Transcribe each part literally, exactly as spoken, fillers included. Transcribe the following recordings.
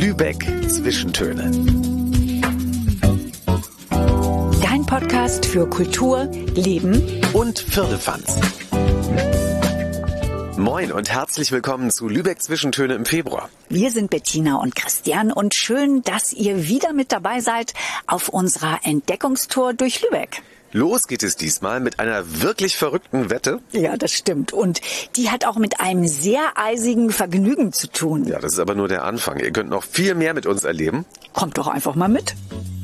Lübeck Zwischentöne. Dein Podcast für Kultur, Leben und Firlefanz. Moin und herzlich willkommen zu Lübeck Zwischentöne im Februar. Wir sind Bettina und Christian und schön, dass ihr wieder mit dabei seid auf unserer Entdeckungstour durch Lübeck. Los geht es diesmal mit einer wirklich verrückten Wette. Ja, das stimmt. Und die hat auch mit einem sehr eisigen Vergnügen zu tun. Ja, das ist aber nur der Anfang. Ihr könnt noch viel mehr mit uns erleben. Kommt doch einfach mal mit.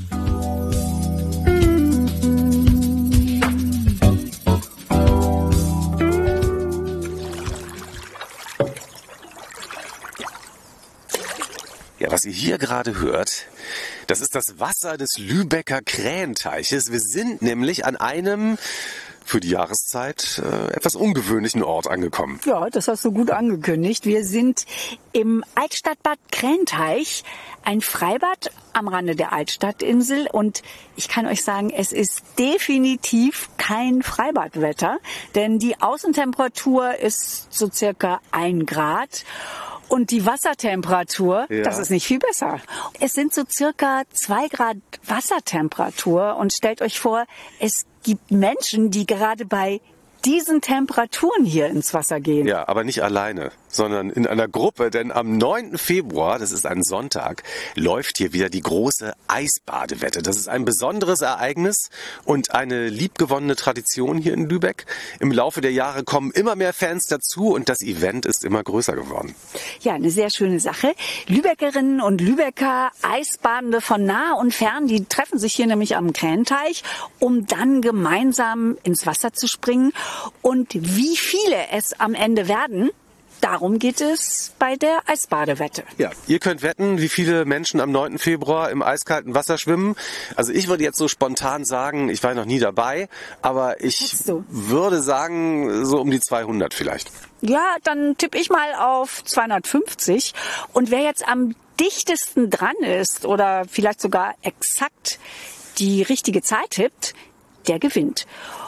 Ja, was ihr hier gerade hört, das ist das Wasser des Lübecker Krähenteiches. Wir sind nämlich an einem für die Jahreszeit äh, etwas ungewöhnlichen Ort angekommen. Ja, das hast du gut angekündigt. Wir sind im Altstadtbad Krähenteich, ein Freibad am Rande der Altstadtinsel. Und ich kann euch sagen, es ist definitiv kein Freibadwetter, denn die Außentemperatur ist so circa ein Grad. Und die Wassertemperatur, ja, das ist nicht viel besser. Es sind so circa zwei Grad Wassertemperatur. Und stellt euch vor, es gibt Menschen, die gerade bei diesen Temperaturen hier ins Wasser gehen. Ja, aber nicht alleine, sondern in einer Gruppe, denn am neunten Februar, das ist ein Sonntag, läuft hier wieder die große Eisbadewette. Das ist ein besonderes Ereignis und eine liebgewonnene Tradition hier in Lübeck. Im Laufe der Jahre kommen immer mehr Fans dazu und das Event ist immer größer geworden. Ja, eine sehr schöne Sache. Lübeckerinnen und Lübecker, Eisbadende von nah und fern, die treffen sich hier nämlich am Krähenteich, um dann gemeinsam ins Wasser zu springen. Und wie viele es am Ende werden, darum geht es bei der Eisbadewette. Ja, ihr könnt wetten, wie viele Menschen am neunten Februar im eiskalten Wasser schwimmen. Also ich würde jetzt so spontan sagen, ich war noch nie dabei, aber ich würde sagen, so um die zweihundert vielleicht. Ja, dann tippe ich mal auf zweihundertfünfzig. Und wer jetzt am dichtesten dran ist oder vielleicht sogar exakt die richtige Zeit tippt, der gewinnt.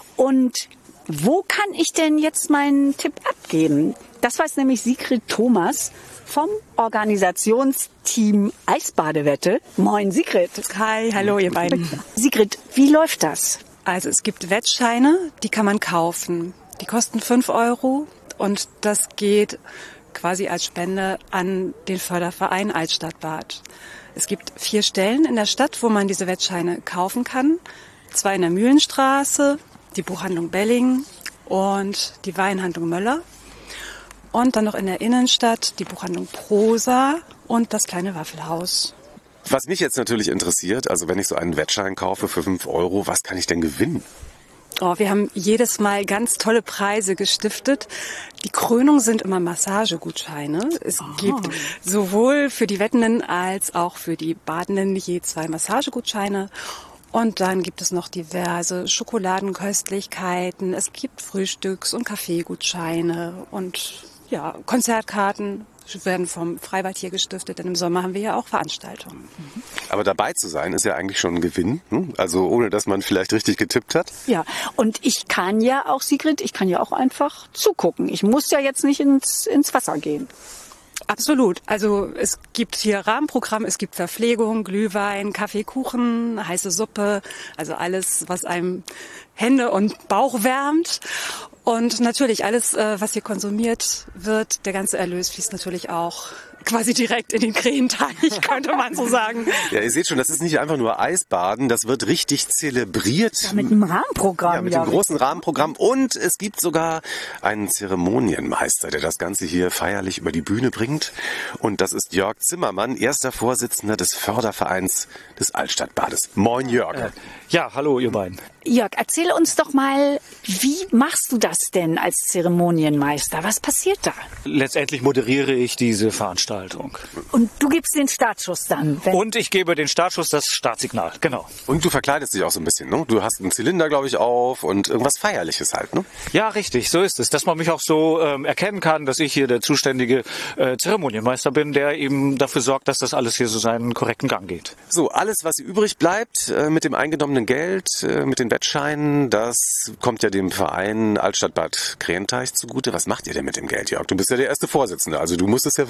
Und wo kann ich denn jetzt meinen Tipp abgeben? Das weiß nämlich Sigrid Thomas vom Organisationsteam Eisbadewette. Moin Sigrid. Hi, hallo ihr beiden. Sigrid, wie läuft das? Also es gibt Wettscheine, die kann man kaufen. Die kosten fünf Euro und das geht quasi als Spende an den Förderverein Altstadtbad. Es gibt vier Stellen in der Stadt, wo man diese Wettscheine kaufen kann. Zwei in der Mühlenstraße, die Buchhandlung Belling und die Weinhandlung Möller. Und dann noch in der Innenstadt die Buchhandlung Prosa und das kleine Waffelhaus. Was mich jetzt natürlich interessiert, also wenn ich so einen Wettschein kaufe für fünf Euro, was kann ich denn gewinnen? Oh, wir haben jedes Mal ganz tolle Preise gestiftet. Die Krönung sind immer Massagegutscheine. Es oh. gibt sowohl für die Wettenden als auch für die Badenden je zwei Massagegutscheine. Und dann gibt es noch diverse Schokoladenköstlichkeiten. Es gibt Frühstücks- und Kaffeegutscheine und ja, Konzertkarten werden vom Freibad hier gestiftet, denn im Sommer haben wir ja auch Veranstaltungen. Aber dabei zu sein ist ja eigentlich schon ein Gewinn, hm? Also ohne, dass man vielleicht richtig getippt hat. Ja, und ich kann ja auch, Sigrid, ich kann ja auch einfach zugucken. Ich muss ja jetzt nicht ins, ins Wasser gehen. Absolut. Also es gibt hier Rahmenprogramm, es gibt Verpflegung, Glühwein, Kaffee, Kuchen, heiße Suppe, also alles, was einem Hände und Bauch wärmt. Und natürlich alles, was hier konsumiert wird, der ganze Erlös fließt natürlich auch quasi direkt in den Krähenteich, könnte man so sagen. Ja, ihr seht schon, das ist nicht einfach nur Eisbaden, das wird richtig zelebriert. Ja, mit einem Rahmenprogramm. Ja, mit ja. dem großen Rahmenprogramm. Und es gibt sogar einen Zeremonienmeister, der das Ganze hier feierlich über die Bühne bringt. Und das ist Jörg Zimmermann, erster Vorsitzender des Fördervereins des Altstadtbades. Moin, Jörg. Äh, ja, hallo, ihr beiden. Jörg, erzähl uns doch mal, wie machst du das denn als Zeremonienmeister? Was passiert da? Letztendlich moderiere ich diese Veranstaltung. Und du gibst den Startschuss dann? Wenn Und ich gebe den Startschuss, das Startsignal, genau. Und du verkleidest dich auch so ein bisschen, ne? Du hast einen Zylinder, glaube ich, auf und irgendwas Feierliches halt, ne? Ja, richtig, so ist es. Dass man mich auch so ähm, erkennen kann, dass ich hier der zuständige äh, Zeremonienmeister bin, der eben dafür sorgt, dass das alles hier so seinen korrekten Gang geht. So, alles, was übrig bleibt äh, mit dem eingenommenen Geld, äh, mit den Wettscheinen, das kommt ja dem Verein Altstadtbad Krähenteich zugute. Was macht ihr denn mit dem Geld, Jörg? Du bist ja der erste Vorsitzende, also du musst es ja wissen, ne?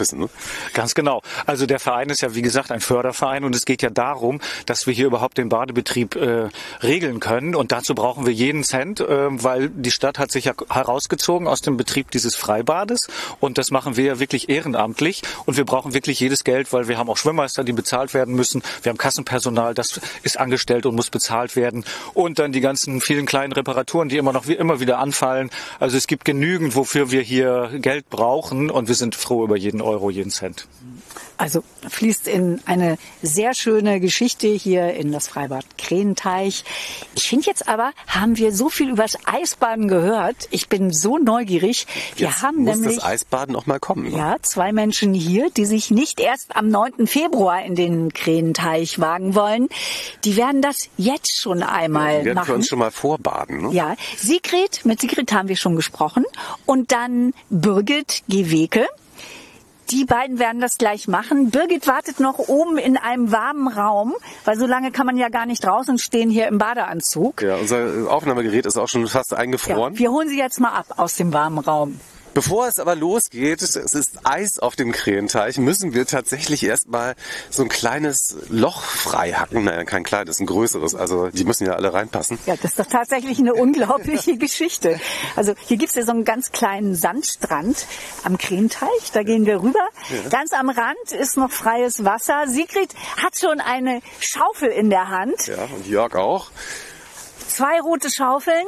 Ganz genau. Also der Verein ist ja, wie gesagt, ein Förderverein und es geht ja darum, dass wir hier überhaupt den Badebetrieb äh, regeln können und dazu brauchen wir jeden Cent, äh, weil die Stadt hat sich ja herausgezogen aus dem Betrieb dieses Freibades und das machen wir ja wirklich ehrenamtlich und wir brauchen wirklich jedes Geld, weil wir haben auch Schwimmmeister, die bezahlt werden müssen. Wir haben Kassenpersonal, das ist angestellt und muss bezahlt werden und dann die ganzen vielen kleinen Reparaturen, die immer noch wie immer wieder anfallen. Also es gibt genügend, wofür wir hier Geld brauchen und wir sind froh über jeden Euro, jeden Cent. Also fließt in eine sehr schöne Geschichte hier in das Freibad Krähenteich. Ich finde jetzt aber, haben wir so viel über das Eisbaden gehört. Ich bin so neugierig. Wir jetzt haben muss nämlich das Eisbaden auch mal kommen. Ne? ja zwei Menschen hier, die sich nicht erst am neunten Februar in den Krähenteich wagen wollen. Die werden das jetzt schon einmal Ja, die werden machen. für uns schon mal vorbaden. Ne? Ja, Sigrid, mit Sigrid haben wir schon gesprochen. Und dann Birgit Geweke. Die beiden werden das gleich machen. Birgit wartet noch oben in einem warmen Raum, weil so lange kann man ja gar nicht draußen stehen hier im Badeanzug. Ja, unser Aufnahmegerät ist auch schon fast eingefroren. Ja, wir holen sie jetzt mal ab aus dem warmen Raum. Bevor es aber losgeht, es ist Eis auf dem Krähenteich, müssen wir tatsächlich erstmal so ein kleines Loch frei hacken. Naja, kein kleines, ein größeres. Also die müssen ja alle reinpassen. Ja, das ist doch tatsächlich eine unglaubliche Geschichte. Also hier gibt's ja so einen ganz kleinen Sandstrand am Krähenteich. Da gehen wir rüber. Ja. Ganz am Rand ist noch freies Wasser. Sigrid hat schon eine Schaufel in der Hand. Ja, und Jörg auch. Zwei rote Schaufeln.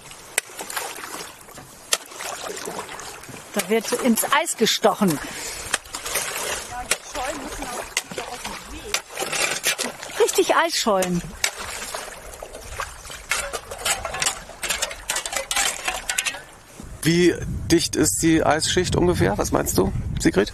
Da wird ins Eis gestochen. Richtig Eisschollen. Wie dicht ist die Eisschicht ungefähr? Was meinst du, Sigrid?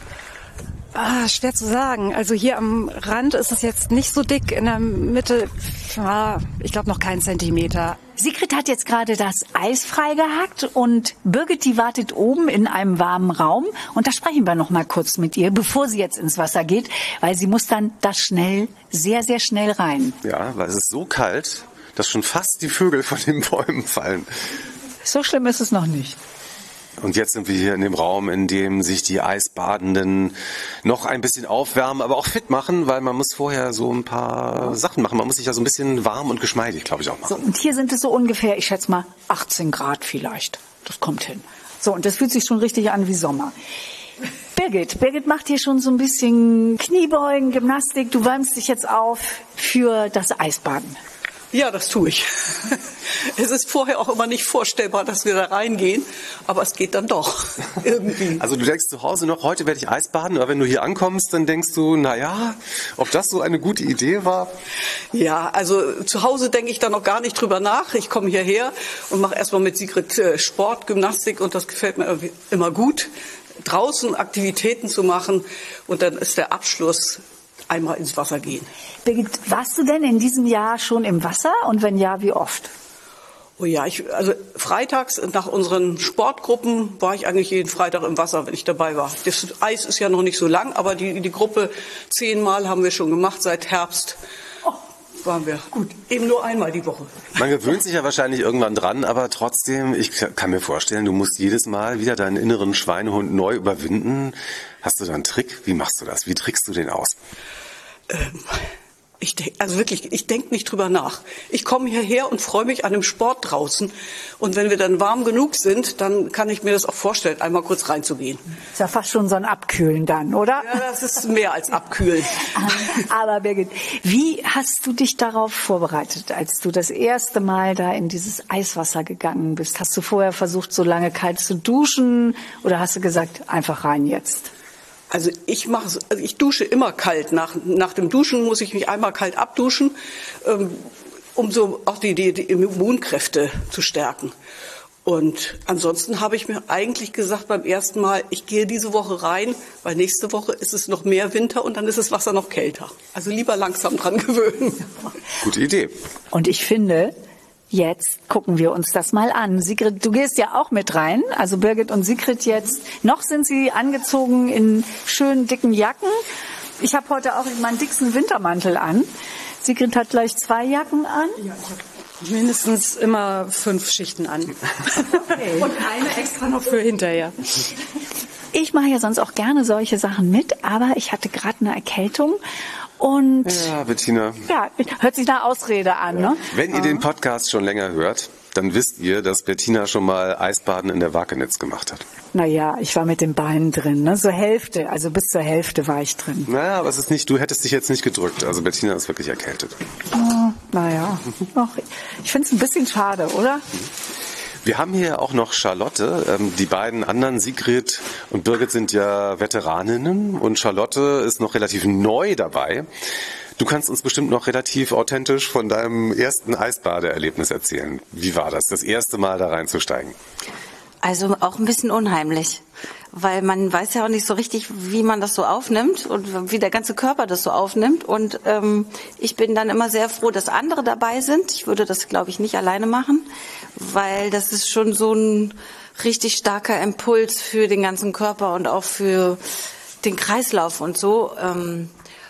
Ah, schwer zu sagen. Also hier am Rand ist es jetzt nicht so dick. In der Mitte, ja, ich glaube noch kein Zentimeter. Sigrid hat jetzt gerade das Eis freigehackt und Birgit, die wartet oben in einem warmen Raum. Und da sprechen wir noch mal kurz mit ihr, bevor sie jetzt ins Wasser geht, weil sie muss dann das schnell, sehr, sehr schnell rein. Ja, weil es ist so kalt, dass schon fast die Vögel von den Bäumen fallen. So schlimm ist es noch nicht. Und jetzt sind wir hier in dem Raum, in dem sich die Eisbadenden noch ein bisschen aufwärmen, aber auch fit machen, weil man muss vorher so ein paar Sachen machen. Man muss sich ja so ein bisschen warm und geschmeidig, glaube ich, auch machen. So, und hier sind es so ungefähr, ich schätze mal, achtzehn Grad vielleicht. Das kommt hin. So, und das fühlt sich schon richtig an wie Sommer. Birgit, Birgit macht hier schon so ein bisschen Kniebeugen, Gymnastik. Du wärmst dich jetzt auf für das Eisbaden. Ja, das tue ich. Es ist vorher auch immer nicht vorstellbar, dass wir da reingehen, aber es geht dann doch irgendwie. Also du denkst zu Hause noch, heute werde ich Eisbaden, aber wenn du hier ankommst, dann denkst du, naja, ob das so eine gute Idee war? Ja, also zu Hause denke ich da noch gar nicht drüber nach. Ich komme hierher und mache erstmal mit Sigrid Sport, Gymnastik und das gefällt mir immer gut, draußen Aktivitäten zu machen und dann ist der Abschluss einmal ins Wasser gehen. Birgit, warst du denn in diesem Jahr schon im Wasser und wenn ja, wie oft? Oh ja, ich, also freitags nach unseren Sportgruppen war ich eigentlich jeden Freitag im Wasser, wenn ich dabei war. Das Eis ist ja noch nicht so lang, aber die, die Gruppe zehnmal haben wir schon gemacht seit Herbst. Oh, waren wir gut, eben nur einmal die Woche. Man gewöhnt sich ja wahrscheinlich irgendwann dran, aber trotzdem, ich kann mir vorstellen, du musst jedes Mal wieder deinen inneren Schweinehund neu überwinden. Hast du da einen Trick? Wie machst du das? Wie trickst du den aus? Ähm, ich denk, also wirklich, ich denke nicht drüber nach. Ich komme hierher und freue mich an dem Sport draußen. Und wenn wir dann warm genug sind, dann kann ich mir das auch vorstellen, einmal kurz reinzugehen. Ist ja fast schon so ein Abkühlen dann, oder? Ja, das ist mehr als Abkühlen. Aber Birgit, wie hast du dich darauf vorbereitet, als du das erste Mal da in dieses Eiswasser gegangen bist? Hast du vorher versucht, so lange kalt zu duschen oder hast du gesagt, einfach rein jetzt? Also ich mache, also ich dusche immer kalt. Nach, nach dem Duschen muss ich mich einmal kalt abduschen, ähm, um so auch die, die, die Immunkräfte zu stärken. Und ansonsten habe ich mir eigentlich gesagt beim ersten Mal, ich gehe diese Woche rein, weil nächste Woche ist es noch mehr Winter und dann ist das Wasser noch kälter. Also lieber langsam dran gewöhnen. Gute Idee. Und ich finde, jetzt gucken wir uns das mal an. Sigrid, du gehst ja auch mit rein. Also Birgit und Sigrid jetzt. Noch sind sie angezogen in schönen dicken Jacken. Ich habe heute auch meinen dicksten Wintermantel an. Sigrid hat gleich zwei Jacken an. Ja, ich habe mindestens immer fünf Schichten an. Okay. Und eine extra noch für hinterher. Ich mache ja sonst auch gerne solche Sachen mit, aber ich hatte gerade eine Erkältung. Und ja, Bettina. Ja, hört sich nach Ausrede an, Ja. ne? Wenn ihr den Podcast schon länger hört, dann wisst ihr, dass Bettina schon mal Eisbaden in der Wakenitz gemacht hat. Naja, ich war mit den Beinen drin, ne? So Hälfte, also bis zur Hälfte war ich drin. Naja, aber es ist nicht, du hättest dich jetzt nicht gedrückt. Also Bettina ist wirklich erkältet. Oh, naja, Ach, ich finde es ein bisschen schade, oder? Wir haben hier auch noch Charlotte. Die beiden anderen, Sigrid und Birgit, sind ja Veteraninnen und Charlotte ist noch relativ neu dabei. Du kannst uns bestimmt noch relativ authentisch von deinem ersten Eisbadeerlebnis erzählen. Wie war das, das erste Mal da reinzusteigen? Also auch ein bisschen unheimlich, weil man weiß ja auch nicht so richtig, wie man das so aufnimmt und wie der ganze Körper das so aufnimmt. Und ähm, ich bin dann immer sehr froh, dass andere dabei sind. Ich würde das, glaube ich, nicht alleine machen, weil das ist schon so ein richtig starker Impuls für den ganzen Körper und auch für den Kreislauf und so. Ähm,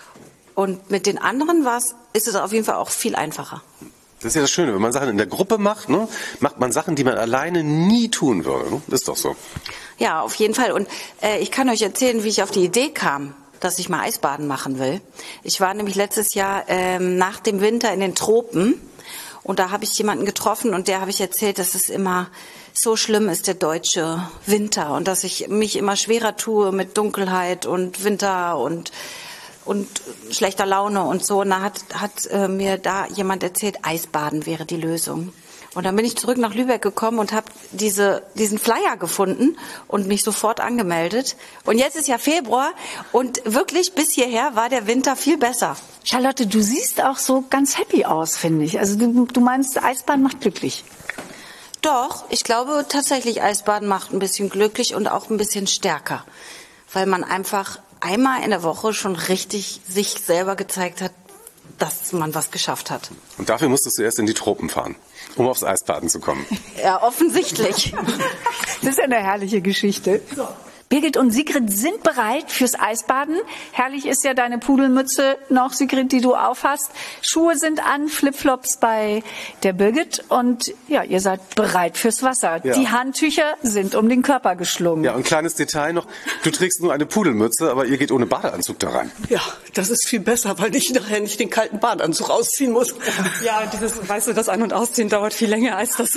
und mit den anderen war's, ist es auf jeden Fall auch viel einfacher. Das ist ja das Schöne, wenn man Sachen in der Gruppe macht, ne, macht man Sachen, die man alleine nie tun würde. Ne? Ist doch so. Ja, auf jeden Fall. Und äh, ich kann euch erzählen, wie ich auf die Idee kam, dass ich mal Eisbaden machen will. Ich war nämlich letztes Jahr ähm, nach dem Winter in den Tropen und da habe ich jemanden getroffen und der habe ich erzählt, dass es immer so schlimm ist, der deutsche Winter, und dass ich mich immer schwerer tue mit Dunkelheit und Winter und und schlechter Laune und so. Und da hat, hat äh, mir da jemand erzählt, Eisbaden wäre die Lösung. Und dann bin ich zurück nach Lübeck gekommen und habe diese, diesen Flyer gefunden und mich sofort angemeldet. Und jetzt ist ja Februar und wirklich bis hierher war der Winter viel besser. Charlotte, du siehst auch so ganz happy aus, finde ich. Also du, du meinst, Eisbaden macht glücklich. Doch, ich glaube tatsächlich, Eisbaden macht ein bisschen glücklich und auch ein bisschen stärker. Weil man einfach einmal in der Woche schon richtig sich selber gezeigt hat, dass man was geschafft hat. Und dafür musstest du erst in die Tropen fahren, um aufs Eisbaden zu kommen. Ja, offensichtlich. Das ist ja eine herrliche Geschichte. So. Birgit und Sigrid sind bereit fürs Eisbaden. Herrlich ist ja deine Pudelmütze noch, Sigrid, die du aufhast. Schuhe sind an, Flipflops bei der Birgit. Und ja, ihr seid bereit fürs Wasser. Ja. Die Handtücher sind um den Körper geschlungen. Ja, und ein kleines Detail noch. Du trägst nur eine Pudelmütze, aber ihr geht ohne Badeanzug da rein. Ja, das ist viel besser, weil ich nachher nicht den kalten Badeanzug ausziehen muss. Ja, und dieses, weißt du, das An- und Ausziehen dauert viel länger als das.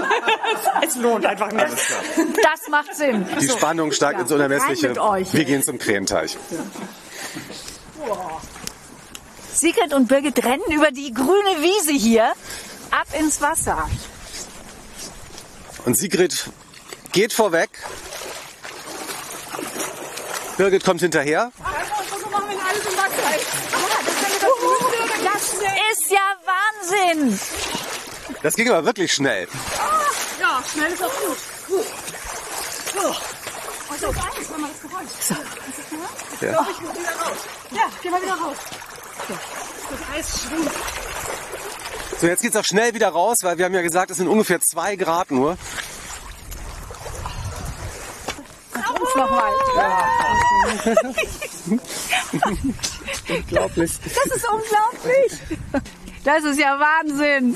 Es lohnt einfach nicht. Das macht Sinn. Die So. Spannung steigt ins Unermessliche. Rein mit euch. Wir gehen zum Krähenteich. Sigrid und Birgit rennen über die grüne Wiese hier ab ins Wasser. Und Sigrid geht vorweg. Birgit kommt hinterher. Das ist ja Wahnsinn. Das ging aber wirklich schnell. Ja, schnell ist auch gut. Gut. So. So. Ja. Ja, geh mal wieder raus. Das Eis schwimmt. So, jetzt geht's auch schnell wieder raus, weil wir haben ja gesagt, es sind ungefähr zwei Grad nur. Uns noch mal. Unglaublich. Das ist unglaublich. Das ist ja Wahnsinn.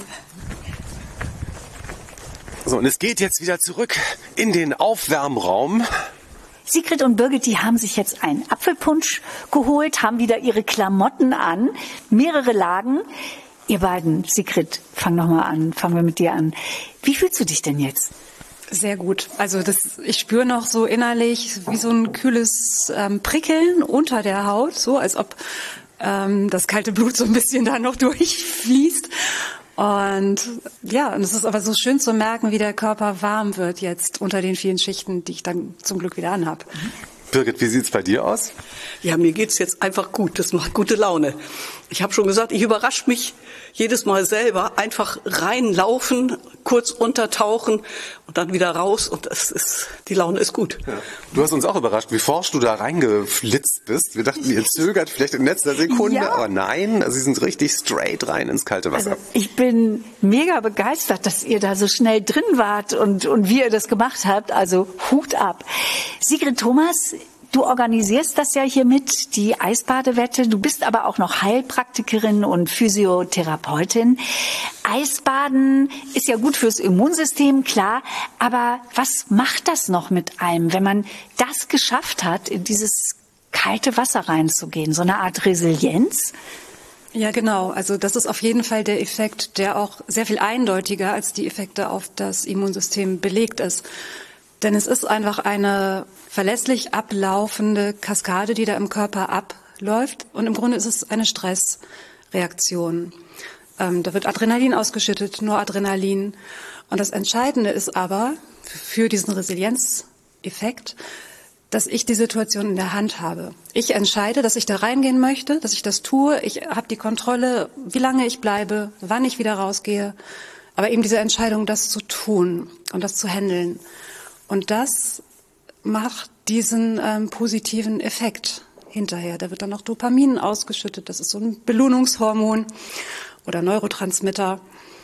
So, und es geht jetzt wieder zurück in den Aufwärmraum. Sigrid und Birgit, die haben sich jetzt einen Apfelpunsch geholt, haben wieder ihre Klamotten an, mehrere Lagen. Ihr beiden, Sigrid, fang noch mal an, fangen wir mit dir an. Wie fühlst du dich denn jetzt? Sehr gut. Also das, ich spüre noch so innerlich wie so ein kühles ähm, Prickeln unter der Haut, so als ob ähm, das kalte Blut so ein bisschen da noch durchfließt. Und ja, und es ist aber so schön zu merken, wie der Körper warm wird jetzt unter den vielen Schichten, die ich dann zum Glück wieder anhab. Birgit, wie sieht's bei dir aus? Ja, mir geht's jetzt einfach gut. Das macht gute Laune. Ich habe schon gesagt, ich überrasche mich jedes Mal selber. Einfach reinlaufen, kurz untertauchen und dann wieder raus. Und das ist, die Laune ist gut. Ja. Du hast uns auch überrascht, wie forsch du da reingeflitzt bist. Wir dachten, ihr zögert vielleicht in letzter Sekunde, Ja. aber nein, also sie sind richtig straight rein ins kalte Wasser. Also ich bin mega begeistert, dass ihr da so schnell drin wart und, und wie ihr das gemacht habt. Also Hut ab. Sigrid, Thomas, Du organisierst das ja hier mit, die Eisbadewette. Du bist aber auch noch Heilpraktikerin und Physiotherapeutin. Eisbaden ist ja gut fürs Immunsystem, klar. Aber was macht das noch mit einem, wenn man das geschafft hat, in dieses kalte Wasser reinzugehen? So eine Art Resilienz? Ja, genau. Also das ist auf jeden Fall der Effekt, der auch sehr viel eindeutiger als die Effekte auf das Immunsystem belegt ist. Denn es ist einfach eine verlässlich ablaufende Kaskade, die da im Körper abläuft. Und im Grunde ist es eine Stressreaktion. Ähm, da wird Adrenalin ausgeschüttet, nur Adrenalin. Und das Entscheidende ist aber für diesen Resilienzeffekt, dass ich die Situation in der Hand habe. Ich entscheide, dass ich da reingehen möchte, dass ich das tue. Ich habe die Kontrolle, wie lange ich bleibe, wann ich wieder rausgehe. Aber eben diese Entscheidung, das zu tun und das zu handeln. Und das macht diesen ähm, positiven Effekt hinterher. Da wird dann auch Dopamin ausgeschüttet. Das ist so ein Belohnungshormon oder Neurotransmitter.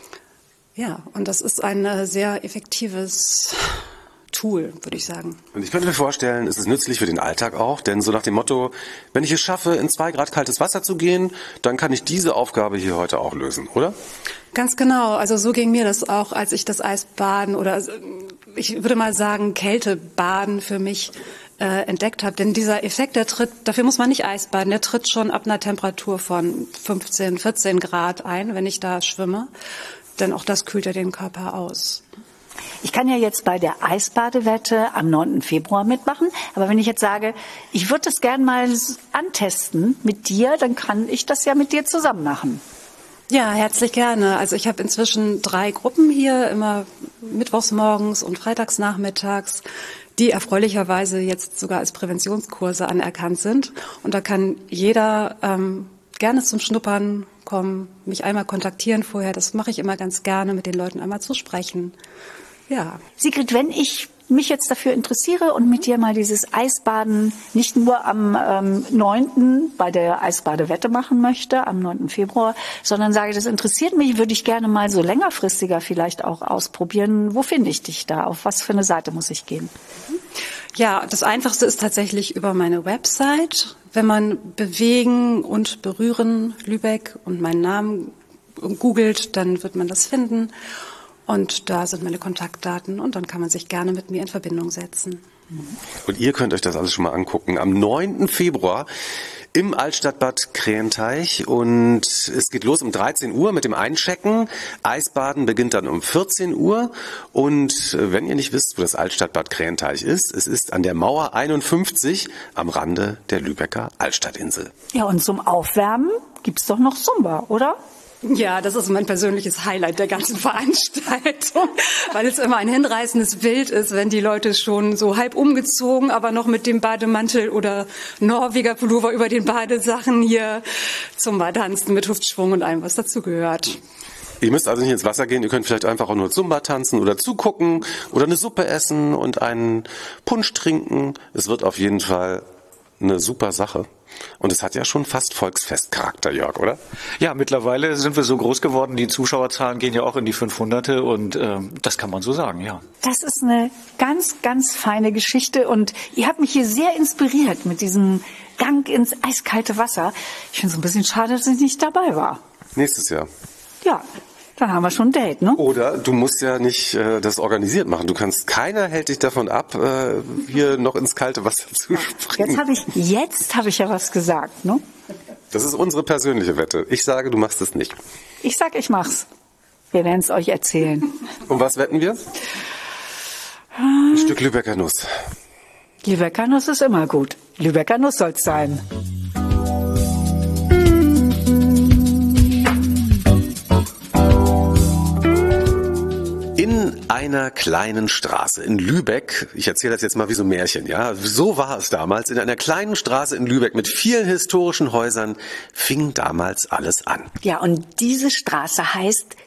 Ja, und das ist ein äh, sehr effektives Tool, würde ich sagen. Und ich könnte mir vorstellen, es ist nützlich für den Alltag auch, denn so nach dem Motto, wenn ich es schaffe, in zwei Grad kaltes Wasser zu gehen, dann kann ich diese Aufgabe hier heute auch lösen, oder? Ganz genau. Also so ging mir das auch, als ich das Eisbaden oder ich würde mal sagen Kältebaden für mich äh, entdeckt habe. Denn dieser Effekt, der tritt, dafür muss man nicht Eisbaden, der tritt schon ab einer Temperatur von fünfzehn, vierzehn Grad ein, wenn ich da schwimme. Denn auch das kühlt ja den Körper aus. Ich kann ja jetzt bei der Eisbadewette am neunten Februar mitmachen, aber wenn ich jetzt sage, ich würde das gern mal antesten mit dir, dann kann ich das ja mit dir zusammen machen. Ja, herzlich gerne. Also ich habe inzwischen drei Gruppen hier, immer mittwochs morgens und freitags nachmittags, die erfreulicherweise jetzt sogar als Präventionskurse anerkannt sind. Und da kann jeder ähm, gerne zum Schnuppern kommen, mich einmal kontaktieren vorher. Das mache ich immer ganz gerne, mit den Leuten einmal zu sprechen. Ja. Sigrid, wenn ich mich jetzt dafür interessiere und mit dir mal dieses Eisbaden nicht nur am ähm, neunten bei der Eisbadewette machen möchte, am neunten Februar, sondern sage, das interessiert mich, würde ich gerne mal so längerfristiger vielleicht auch ausprobieren. Wo finde ich dich da? Auf was für eine Seite muss ich gehen? Ja, das Einfachste ist tatsächlich über meine Website. Wenn man Bewegen und Berühren Lübeck und meinen Namen googelt, dann wird man das finden. Und da sind meine Kontaktdaten und dann kann man sich gerne mit mir in Verbindung setzen. Und ihr könnt euch das alles schon mal angucken. Am neunten Februar im Altstadtbad Krähenteich und es geht los um dreizehn Uhr mit dem Einchecken. Eisbaden beginnt dann um vierzehn Uhr und wenn ihr nicht wisst, wo das Altstadtbad Krähenteich ist, es ist an der Mauer einundfünfzig am Rande der Lübecker Altstadtinsel. Ja, und zum Aufwärmen gibt's doch noch Zumba, oder? Ja, das ist mein persönliches Highlight der ganzen Veranstaltung, weil es immer ein hinreißendes Bild ist, wenn die Leute schon so halb umgezogen, aber noch mit dem Bademantel oder Norweger Pullover über den Badesachen hier zum tanzen mit Hüftschwung und allem, was dazu gehört. Ihr müsst also nicht ins Wasser gehen, ihr könnt vielleicht einfach auch nur Zumba tanzen oder zugucken oder eine Suppe essen und einen Punsch trinken. Es wird auf jeden Fall eine super Sache. Und es hat ja schon fast Volksfestcharakter, Jörg, oder? Ja, mittlerweile sind wir so groß geworden, die Zuschauerzahlen gehen ja auch in die fünfhunderte und äh, das kann man so sagen, ja. Das ist eine ganz, ganz feine Geschichte und ihr habt mich hier sehr inspiriert mit diesem Gang ins eiskalte Wasser. Ich finde es ein bisschen schade, dass ich nicht dabei war. Nächstes Jahr. Ja. Dann haben wir schon ein Date, ne? Oder du musst ja nicht äh, das organisiert machen. Du kannst, keiner hält dich davon ab, äh, hier noch ins kalte Wasser zu springen. Jetzt habe ich, jetzt habe ich ja was gesagt, ne? Das ist unsere persönliche Wette. Ich sage, du machst es nicht. Ich sag, ich mach's. Wir werden es euch erzählen. Um was wetten wir? Ein Stück Lübecker Nuss. Lübecker Nuss ist immer gut. Lübecker Nuss soll's sein. In einer kleinen Straße in Lübeck, ich erzähle das jetzt mal wie so ein Märchen, ja, so war es damals, in einer kleinen Straße in Lübeck mit vielen historischen Häusern fing damals alles an. Ja, und diese Straße heißt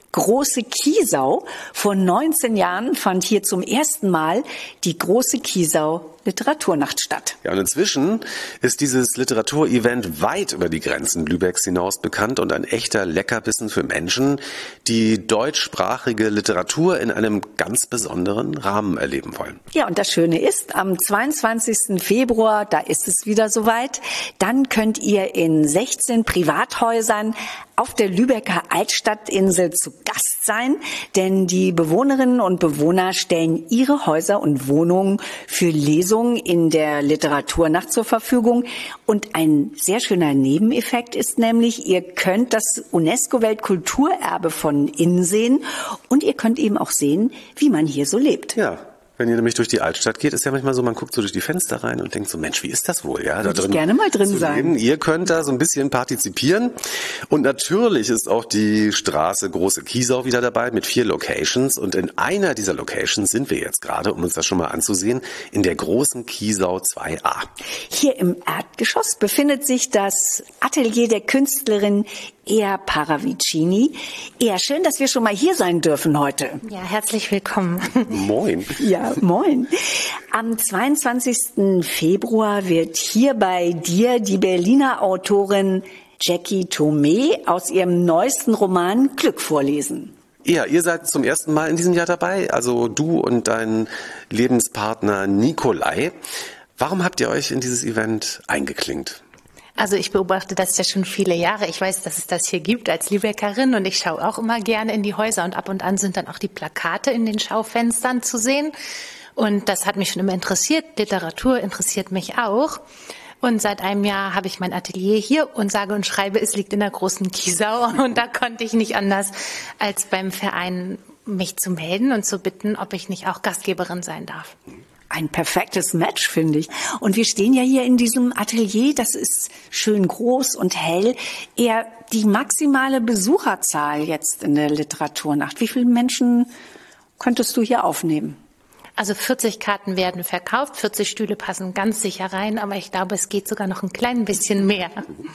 große Kiesau. Vor neunzehn Jahren fand hier zum ersten Mal die große Kiesau Literaturnacht statt. Ja, und inzwischen ist dieses Literaturevent weit über die Grenzen Lübecks hinaus bekannt und ein echter Leckerbissen für Menschen, die deutschsprachige Literatur in einem ganz besonderen Rahmen erleben wollen. Ja, und das Schöne ist, am zweiundzwanzigsten Februar, da ist es wieder soweit, dann könnt ihr in sechzehn Privathäusern auf der Lübecker Altstadtinsel zu Gast sein, denn die Bewohnerinnen und Bewohner stellen ihre Häuser und Wohnungen für Lesungen in der Literaturnacht zur Verfügung. Und ein sehr schöner Nebeneffekt ist nämlich, ihr könnt das UNESCO-Weltkulturerbe von innen sehen und ihr könnt eben auch sehen, wie man hier so lebt. Ja. Wenn ihr nämlich durch die Altstadt geht, ist ja manchmal so, man guckt so durch die Fenster rein und denkt so, Mensch, wie ist das wohl? Ja, da drin gerne mal drin sein. Ihr könnt da so ein bisschen partizipieren. Und natürlich ist auch die Straße Große Kiesau wieder dabei mit vier Locations. Und in einer dieser Locations sind wir jetzt gerade, um uns das schon mal anzusehen, in der Großen Kiesau zwei a. Hier im Erdgeschoss befindet sich das Atelier der Künstlerin Ea Paravicini. Ea, schön, dass wir schon mal hier sein dürfen heute. Ja, herzlich willkommen. Moin. Ja, moin. Am zweiundzwanzigsten Februar wird hier bei dir die Berliner Autorin Jackie Thomé aus ihrem neuesten Roman Glück vorlesen. Ja, ihr seid zum ersten Mal in diesem Jahr dabei, also du und dein Lebenspartner Nikolai. Warum habt ihr euch in dieses Event eingeklinkt? Also ich beobachte das ja schon viele Jahre. Ich weiß, dass es das hier gibt als Lübeckerin und ich schaue auch immer gerne in die Häuser und ab und an sind dann auch die Plakate in den Schaufenstern zu sehen. Und das hat mich schon immer interessiert. Literatur interessiert mich auch. Und seit einem Jahr habe ich mein Atelier hier und sage und schreibe, es liegt in der Großen Kiesau. Und da konnte ich nicht anders, als beim Verein mich zu melden und zu bitten, ob ich nicht auch Gastgeberin sein darf. Ein perfektes Match, finde ich. Und wir stehen ja hier in diesem Atelier, das ist schön groß und hell. Eher die maximale Besucherzahl jetzt in der Literaturnacht. Wie viele Menschen könntest du hier aufnehmen? Also vierzig Karten werden verkauft, vierzig Stühle passen ganz sicher rein, aber ich glaube, es geht sogar noch ein klein bisschen mehr.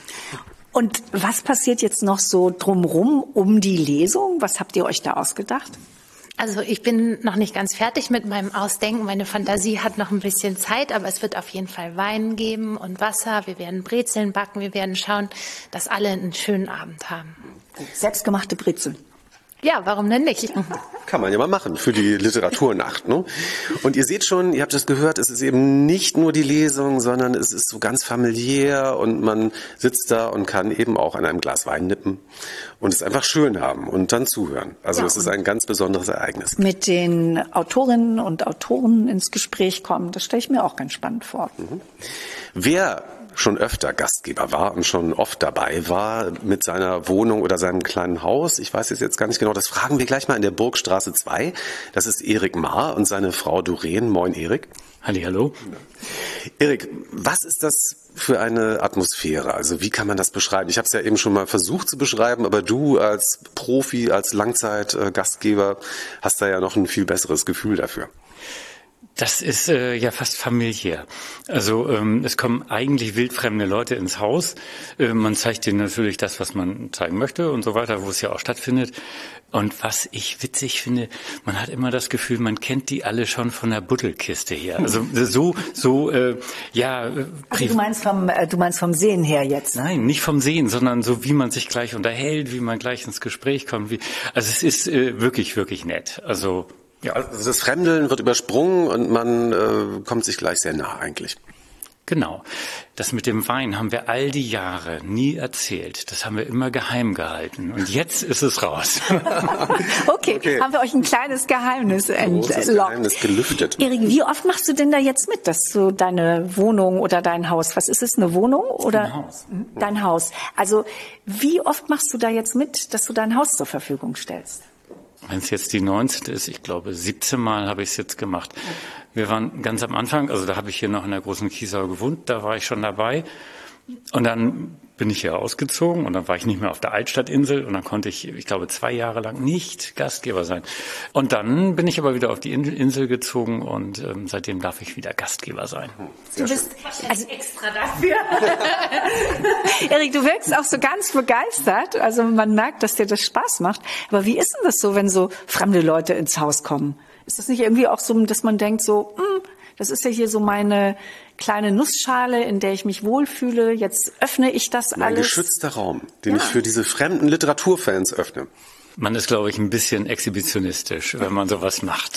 Und was passiert jetzt noch so drumherum um die Lesung? Was habt ihr euch da ausgedacht? Also ich bin noch nicht ganz fertig mit meinem Ausdenken. Meine Fantasie hat noch ein bisschen Zeit, aber es wird auf jeden Fall Wein geben und Wasser. Wir werden Brezeln backen. Wir werden schauen, dass alle einen schönen Abend haben. Selbstgemachte Brezeln. Ja, warum denn nicht? Kann man ja mal machen für die Literaturnacht, ne? Und ihr seht schon, ihr habt es gehört, es ist eben nicht nur die Lesung, sondern es ist so ganz familiär und man sitzt da und kann eben auch an einem Glas Wein nippen und es einfach schön haben und dann zuhören. Also ja, es ist ein ganz besonderes Ereignis. Mit den Autorinnen und Autoren ins Gespräch kommen, das stelle ich mir auch ganz spannend vor. Mhm. Wer schon öfter Gastgeber war und schon oft dabei war mit seiner Wohnung oder seinem kleinen Haus. Ich weiß es jetzt gar nicht genau, das fragen wir gleich mal in der Burgstraße zwei. Das ist Erik Maar und seine Frau Doreen. Moin, Erik. Hallihallo. Erik, was ist das für eine Atmosphäre? Also wie kann man das beschreiben? Ich habe es ja eben schon mal versucht zu beschreiben, aber du als Profi, als Langzeit-Gastgeber hast da ja noch ein viel besseres Gefühl dafür. Das ist äh, ja fast familiär. Also ähm, es kommen eigentlich wildfremde Leute ins Haus. Äh, man zeigt denen natürlich das, was man zeigen möchte und so weiter, wo es ja auch stattfindet. Und was ich witzig finde, man hat immer das Gefühl, man kennt die alle schon von der Buddelkiste her. Also so, so, äh, ja. Also du meinst vom, äh, du meinst vom Sehen her jetzt? Nein, nicht vom Sehen, sondern so, wie man sich gleich unterhält, wie man gleich ins Gespräch kommt. Wie, also es ist äh, wirklich, wirklich nett. Also ja, also das Fremdeln wird übersprungen und man äh, kommt sich gleich sehr nah eigentlich. Genau. Das mit dem Wein haben wir all die Jahre nie erzählt. Das haben wir immer geheim gehalten. Und jetzt ist es raus. okay, okay, haben wir euch ein kleines Geheimnis entlockt. Geheimnis gelüftet. Erik, wie oft machst du denn da jetzt mit, dass du deine Wohnung oder dein Haus, was ist es, eine Wohnung oder ein Haus. Dein Haus? Also wie oft machst du da jetzt mit, dass du dein Haus zur Verfügung stellst? Wenn es jetzt die neunzehnte ist, ich glaube siebzehn Mal habe ich es jetzt gemacht. Wir waren ganz am Anfang, also da habe ich hier noch in der Großen Kiesau gewohnt, da war ich schon dabei. Und dann bin ich hier ausgezogen und dann war ich nicht mehr auf der Altstadtinsel und dann konnte ich, ich glaube, zwei Jahre lang nicht Gastgeber sein. Und dann bin ich aber wieder auf die Insel gezogen und ähm, seitdem darf ich wieder Gastgeber sein. Du bist also extra dafür. Erik, du wirkst auch so ganz begeistert. Also man merkt, dass dir das Spaß macht. Aber wie ist denn das so, wenn so fremde Leute ins Haus kommen? Ist das nicht irgendwie auch so, dass man denkt so, hm, das ist ja hier so meine kleine Nussschale, in der ich mich wohlfühle. Jetzt öffne ich das alles. Ein geschützter Raum, den ja. ich für diese fremden Literaturfans öffne. Man ist, glaube ich, ein bisschen exhibitionistisch, wenn man sowas macht.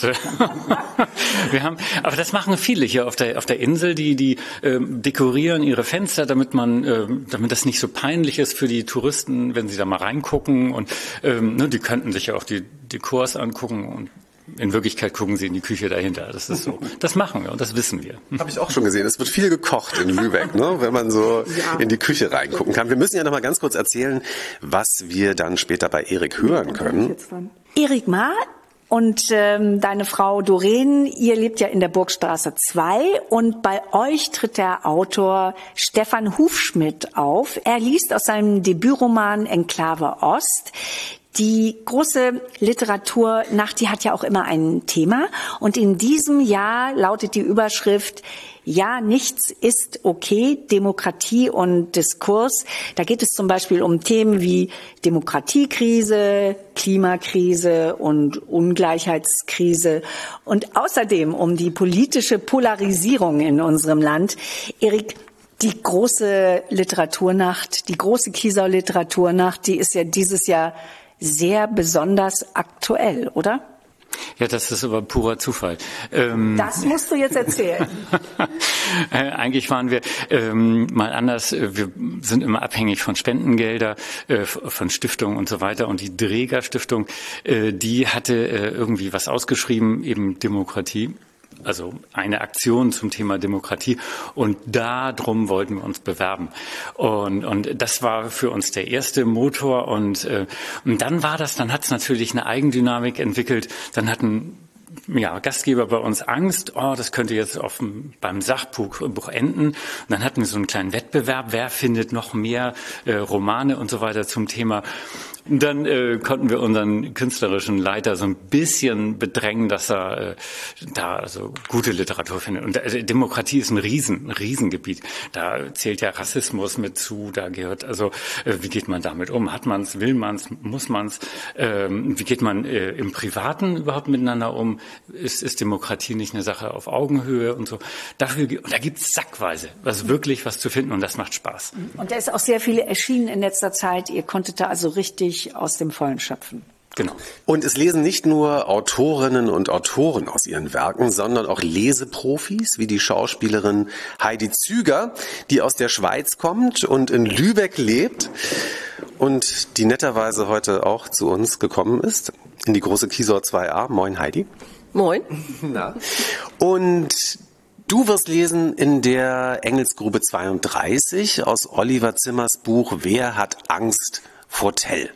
Wir haben, aber das machen viele hier auf der auf der Insel, die die ähm, dekorieren ihre Fenster, damit man, ähm, damit das nicht so peinlich ist für die Touristen, wenn sie da mal reingucken und ähm, ne, die könnten sich ja auch die Dekors angucken und in Wirklichkeit gucken sie in die Küche dahinter. Das ist so. Das machen wir und das wissen wir. Habe ich auch schon gesehen. Es wird viel gekocht in Lübeck, ne? Wenn man so ja. in die Küche reingucken kann. Wir müssen ja noch mal ganz kurz erzählen, was wir dann später bei Erik hören können. Erik Ma und ähm, deine Frau Doreen, ihr lebt ja in der Burgstraße zwei und bei euch tritt der Autor Stefan Hufschmidt auf. Er liest aus seinem Debütroman Enklave Ost. Die große Literaturnacht, die hat ja auch immer ein Thema. Und in diesem Jahr lautet die Überschrift Ja, nichts ist okay, Demokratie und Diskurs. Da geht es zum Beispiel um Themen wie Demokratiekrise, Klimakrise und Ungleichheitskrise und außerdem um die politische Polarisierung in unserem Land. Erik, die große Literaturnacht, die große Kiesau Literaturnacht, die ist ja dieses Jahr sehr besonders aktuell, oder? Ja, das ist aber purer Zufall. Ähm, das musst du jetzt erzählen. äh, eigentlich waren wir ähm, mal anders. Wir sind immer abhängig von Spendengelder, äh, von Stiftungen und so weiter. Und die Dreger Stiftung, äh, die hatte äh, irgendwie was ausgeschrieben, eben Demokratie. Also eine Aktion zum Thema Demokratie und darum wollten wir uns bewerben und und das war für uns der erste Motor und, äh, und dann war das, dann hat es natürlich eine Eigendynamik entwickelt, dann hatten ja, Gastgeber bei uns Angst, oh, das könnte jetzt auf, beim Sachbuch Buch enden. Und dann hatten wir so einen kleinen Wettbewerb, wer findet noch mehr äh, Romane und so weiter zum Thema. Und dann äh, konnten wir unseren künstlerischen Leiter so ein bisschen bedrängen, dass er äh, da also gute Literatur findet. Und äh, Demokratie ist ein Riesen, ein Riesengebiet. Da zählt ja Rassismus mit zu, da gehört, also äh, wie geht man damit um? Hat man es, will man es, muss man es? Ähm, wie geht man äh, im Privaten überhaupt miteinander um? Ist, ist Demokratie nicht eine Sache auf Augenhöhe und so? Dafür, und da gibt's sackweise, was wirklich was zu finden und das macht Spaß. Und da ist auch sehr viel erschienen in letzter Zeit. Ihr konntet da also richtig aus dem Vollen schöpfen. Genau. Und es lesen nicht nur Autorinnen und Autoren aus ihren Werken, sondern auch Leseprofis, wie die Schauspielerin Heidi Züger, die aus der Schweiz kommt und in Lübeck lebt und die netterweise heute auch zu uns gekommen ist, in die große Kiesau zwei a. Moin Heidi. Moin. Na. Und du wirst lesen in der Engelsgrube zweiunddreißig aus Oliver Zimmers Buch Wer hat Angst vor Tell?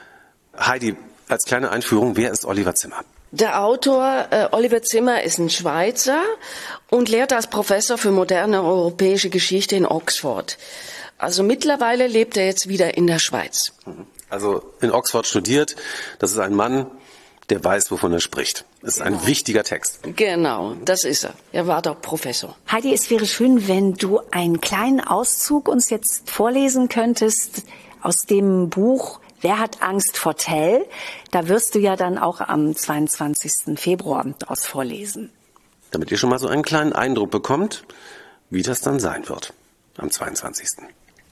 Heidi, als kleine Einführung, wer ist Oliver Zimmer? Der Autor äh, Oliver Zimmer ist ein Schweizer und lehrt als Professor für moderne europäische Geschichte in Oxford. Also mittlerweile lebt er jetzt wieder in der Schweiz. Also in Oxford studiert. Das ist ein Mann, der weiß, wovon er spricht. Das ist genau ein wichtiger Text. Genau, das ist er. Er war doch Professor. Heidi, es wäre schön, wenn du einen kleinen Auszug uns jetzt vorlesen könntest aus dem Buch Wer hat Angst vor Tell? Da wirst du ja dann auch am zweiundzwanzigsten Februar daraus vorlesen. Damit ihr schon mal so einen kleinen Eindruck bekommt, wie das dann sein wird am zweiundzwanzigsten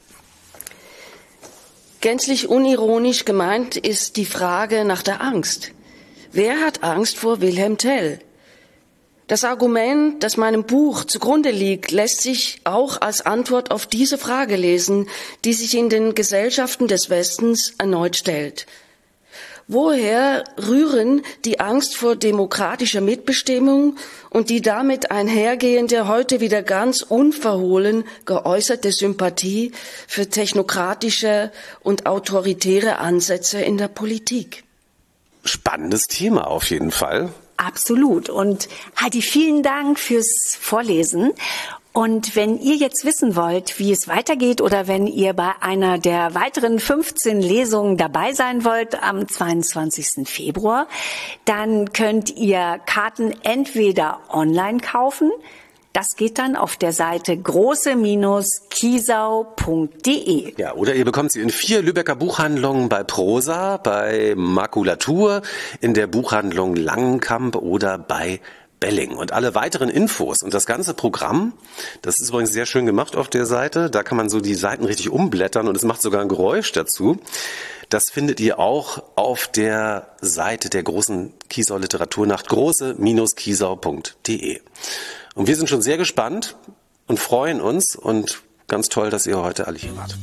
Gänzlich unironisch gemeint ist die Frage nach der Angst. Wer hat Angst vor Wilhelm Tell? Das Argument, das meinem Buch zugrunde liegt, lässt sich auch als Antwort auf diese Frage lesen, die sich in den Gesellschaften des Westens erneut stellt. Woher rühren die Angst vor demokratischer Mitbestimmung und die damit einhergehende, heute wieder ganz unverhohlen geäußerte Sympathie für technokratische und autoritäre Ansätze in der Politik? Spannendes Thema auf jeden Fall. Absolut. Und Heidi, vielen Dank fürs Vorlesen. Und wenn ihr jetzt wissen wollt, wie es weitergeht oder wenn ihr bei einer der weiteren fünfzehn Lesungen dabei sein wollt am zweiundzwanzigsten Februar, dann könnt ihr Karten entweder online kaufen. Das geht dann auf der Seite große Bindestrich kiesau punkt de. Ja, oder ihr bekommt sie in vier Lübecker Buchhandlungen bei Prosa, bei Makulatur, in der Buchhandlung Langenkamp oder bei Belling. Und alle weiteren Infos und das ganze Programm, das ist übrigens sehr schön gemacht auf der Seite, da kann man so die Seiten richtig umblättern und es macht sogar ein Geräusch dazu. Das findet ihr auch auf der Seite der großen Kiesau Literaturnacht, große Bindestrich kiesau punkt de. Und wir sind schon sehr gespannt und freuen uns und ganz toll, dass ihr heute alle hier wart.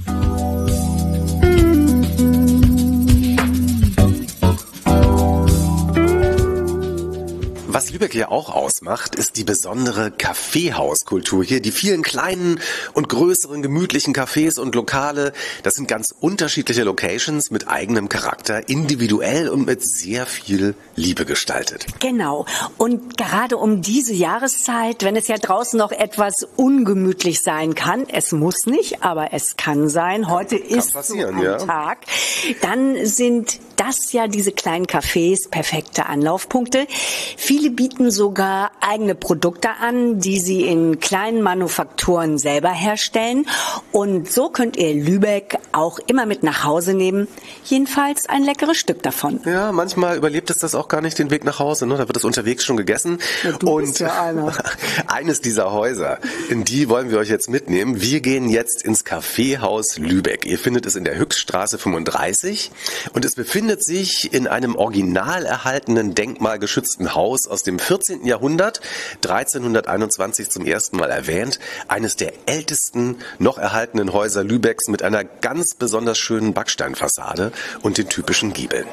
Was Lübeck ja auch ausmacht, ist die besondere Kaffeehauskultur hier. Die vielen kleinen und größeren gemütlichen Cafés und Lokale, das sind ganz unterschiedliche Locations mit eigenem Charakter, individuell und mit sehr viel Liebe gestaltet. Genau. Und gerade um diese Jahreszeit, wenn es ja draußen noch etwas ungemütlich sein kann, es muss nicht, aber es kann sein, heute kann ist so ein ja. Tag, dann sind das ja diese kleinen Cafés perfekte Anlaufpunkte. Viele bieten sogar eigene Produkte an, die sie in kleinen Manufakturen selber herstellen. Und so könnt ihr Lübeck auch immer mit nach Hause nehmen. Jedenfalls ein leckeres Stück davon. Ja, manchmal überlebt es das auch gar nicht den Weg nach Hause. Ne? Da wird es unterwegs schon gegessen. Ja, du und bist ja einer. Eines dieser Häuser, in die wollen wir euch jetzt mitnehmen. Wir gehen jetzt ins Kaffeehaus Lübeck. Ihr findet es in der Höchststraße fünfunddreißig und es befindet sich in einem original erhaltenen, denkmalgeschützten Haus aus dem vierzehnten Jahrhundert, dreizehnhunderteinundzwanzig zum ersten Mal erwähnt. Eines der ältesten noch erhaltenen Häuser Lübecks mit einer ganz besonders schönen Backsteinfassade und den typischen Giebeln.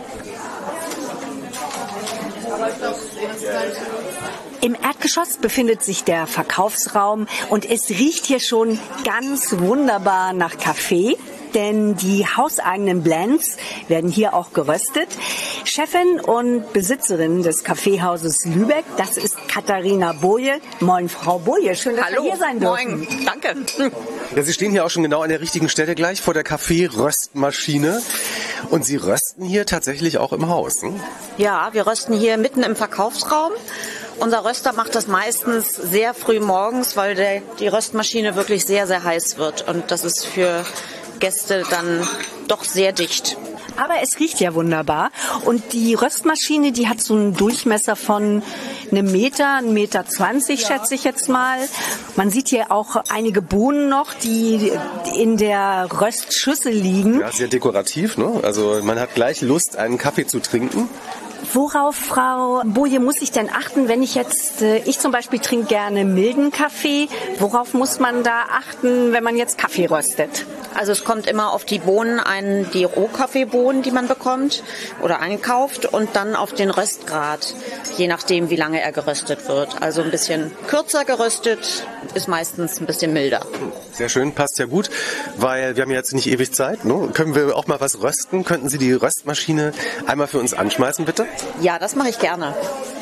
Im Erdgeschoss befindet sich der Verkaufsraum und es riecht hier schon ganz wunderbar nach Kaffee. Denn die hauseigenen Blends werden hier auch geröstet. Chefin und Besitzerin des Kaffeehauses Lübeck, das ist Katharina Boje. Moin, Frau Boje, schön, dass Hallo. Sie hier sein dürfen. Moin, danke. Ja, Sie stehen hier auch schon genau an der richtigen Stelle gleich vor der Kaffeeröstmaschine. Und Sie rösten hier tatsächlich auch im Haus, ne? Ja, wir rösten hier mitten im Verkaufsraum. Unser Röster macht das meistens sehr früh morgens, weil der, die Röstmaschine wirklich sehr, sehr heiß wird. Und das ist für Gäste dann doch sehr dicht. Aber es riecht ja wunderbar. Und die Röstmaschine, die hat so einen Durchmesser von einem Meter, ein Meter zwanzig, schätze ich jetzt mal. Man sieht hier auch einige Bohnen noch, die in der Röstschüssel liegen. Ja, sehr dekorativ, ne? Also man hat gleich Lust, einen Kaffee zu trinken. Worauf, Frau Boje, muss ich denn achten, wenn ich jetzt, ich zum Beispiel trinke gerne milden Kaffee, worauf muss man da achten, wenn man jetzt Kaffee röstet? Also es kommt immer auf die Bohnen ein, die Rohkaffeebohnen, die man bekommt oder einkauft und dann auf den Röstgrad, je nachdem, wie lange er geröstet wird. Also ein bisschen kürzer geröstet ist meistens ein bisschen milder. Sehr schön, passt ja gut, weil wir haben jetzt nicht ewig Zeit. Ne? Können wir auch mal was rösten? Könnten Sie die Röstmaschine einmal für uns anschmeißen, bitte? Ja, das mache ich gerne.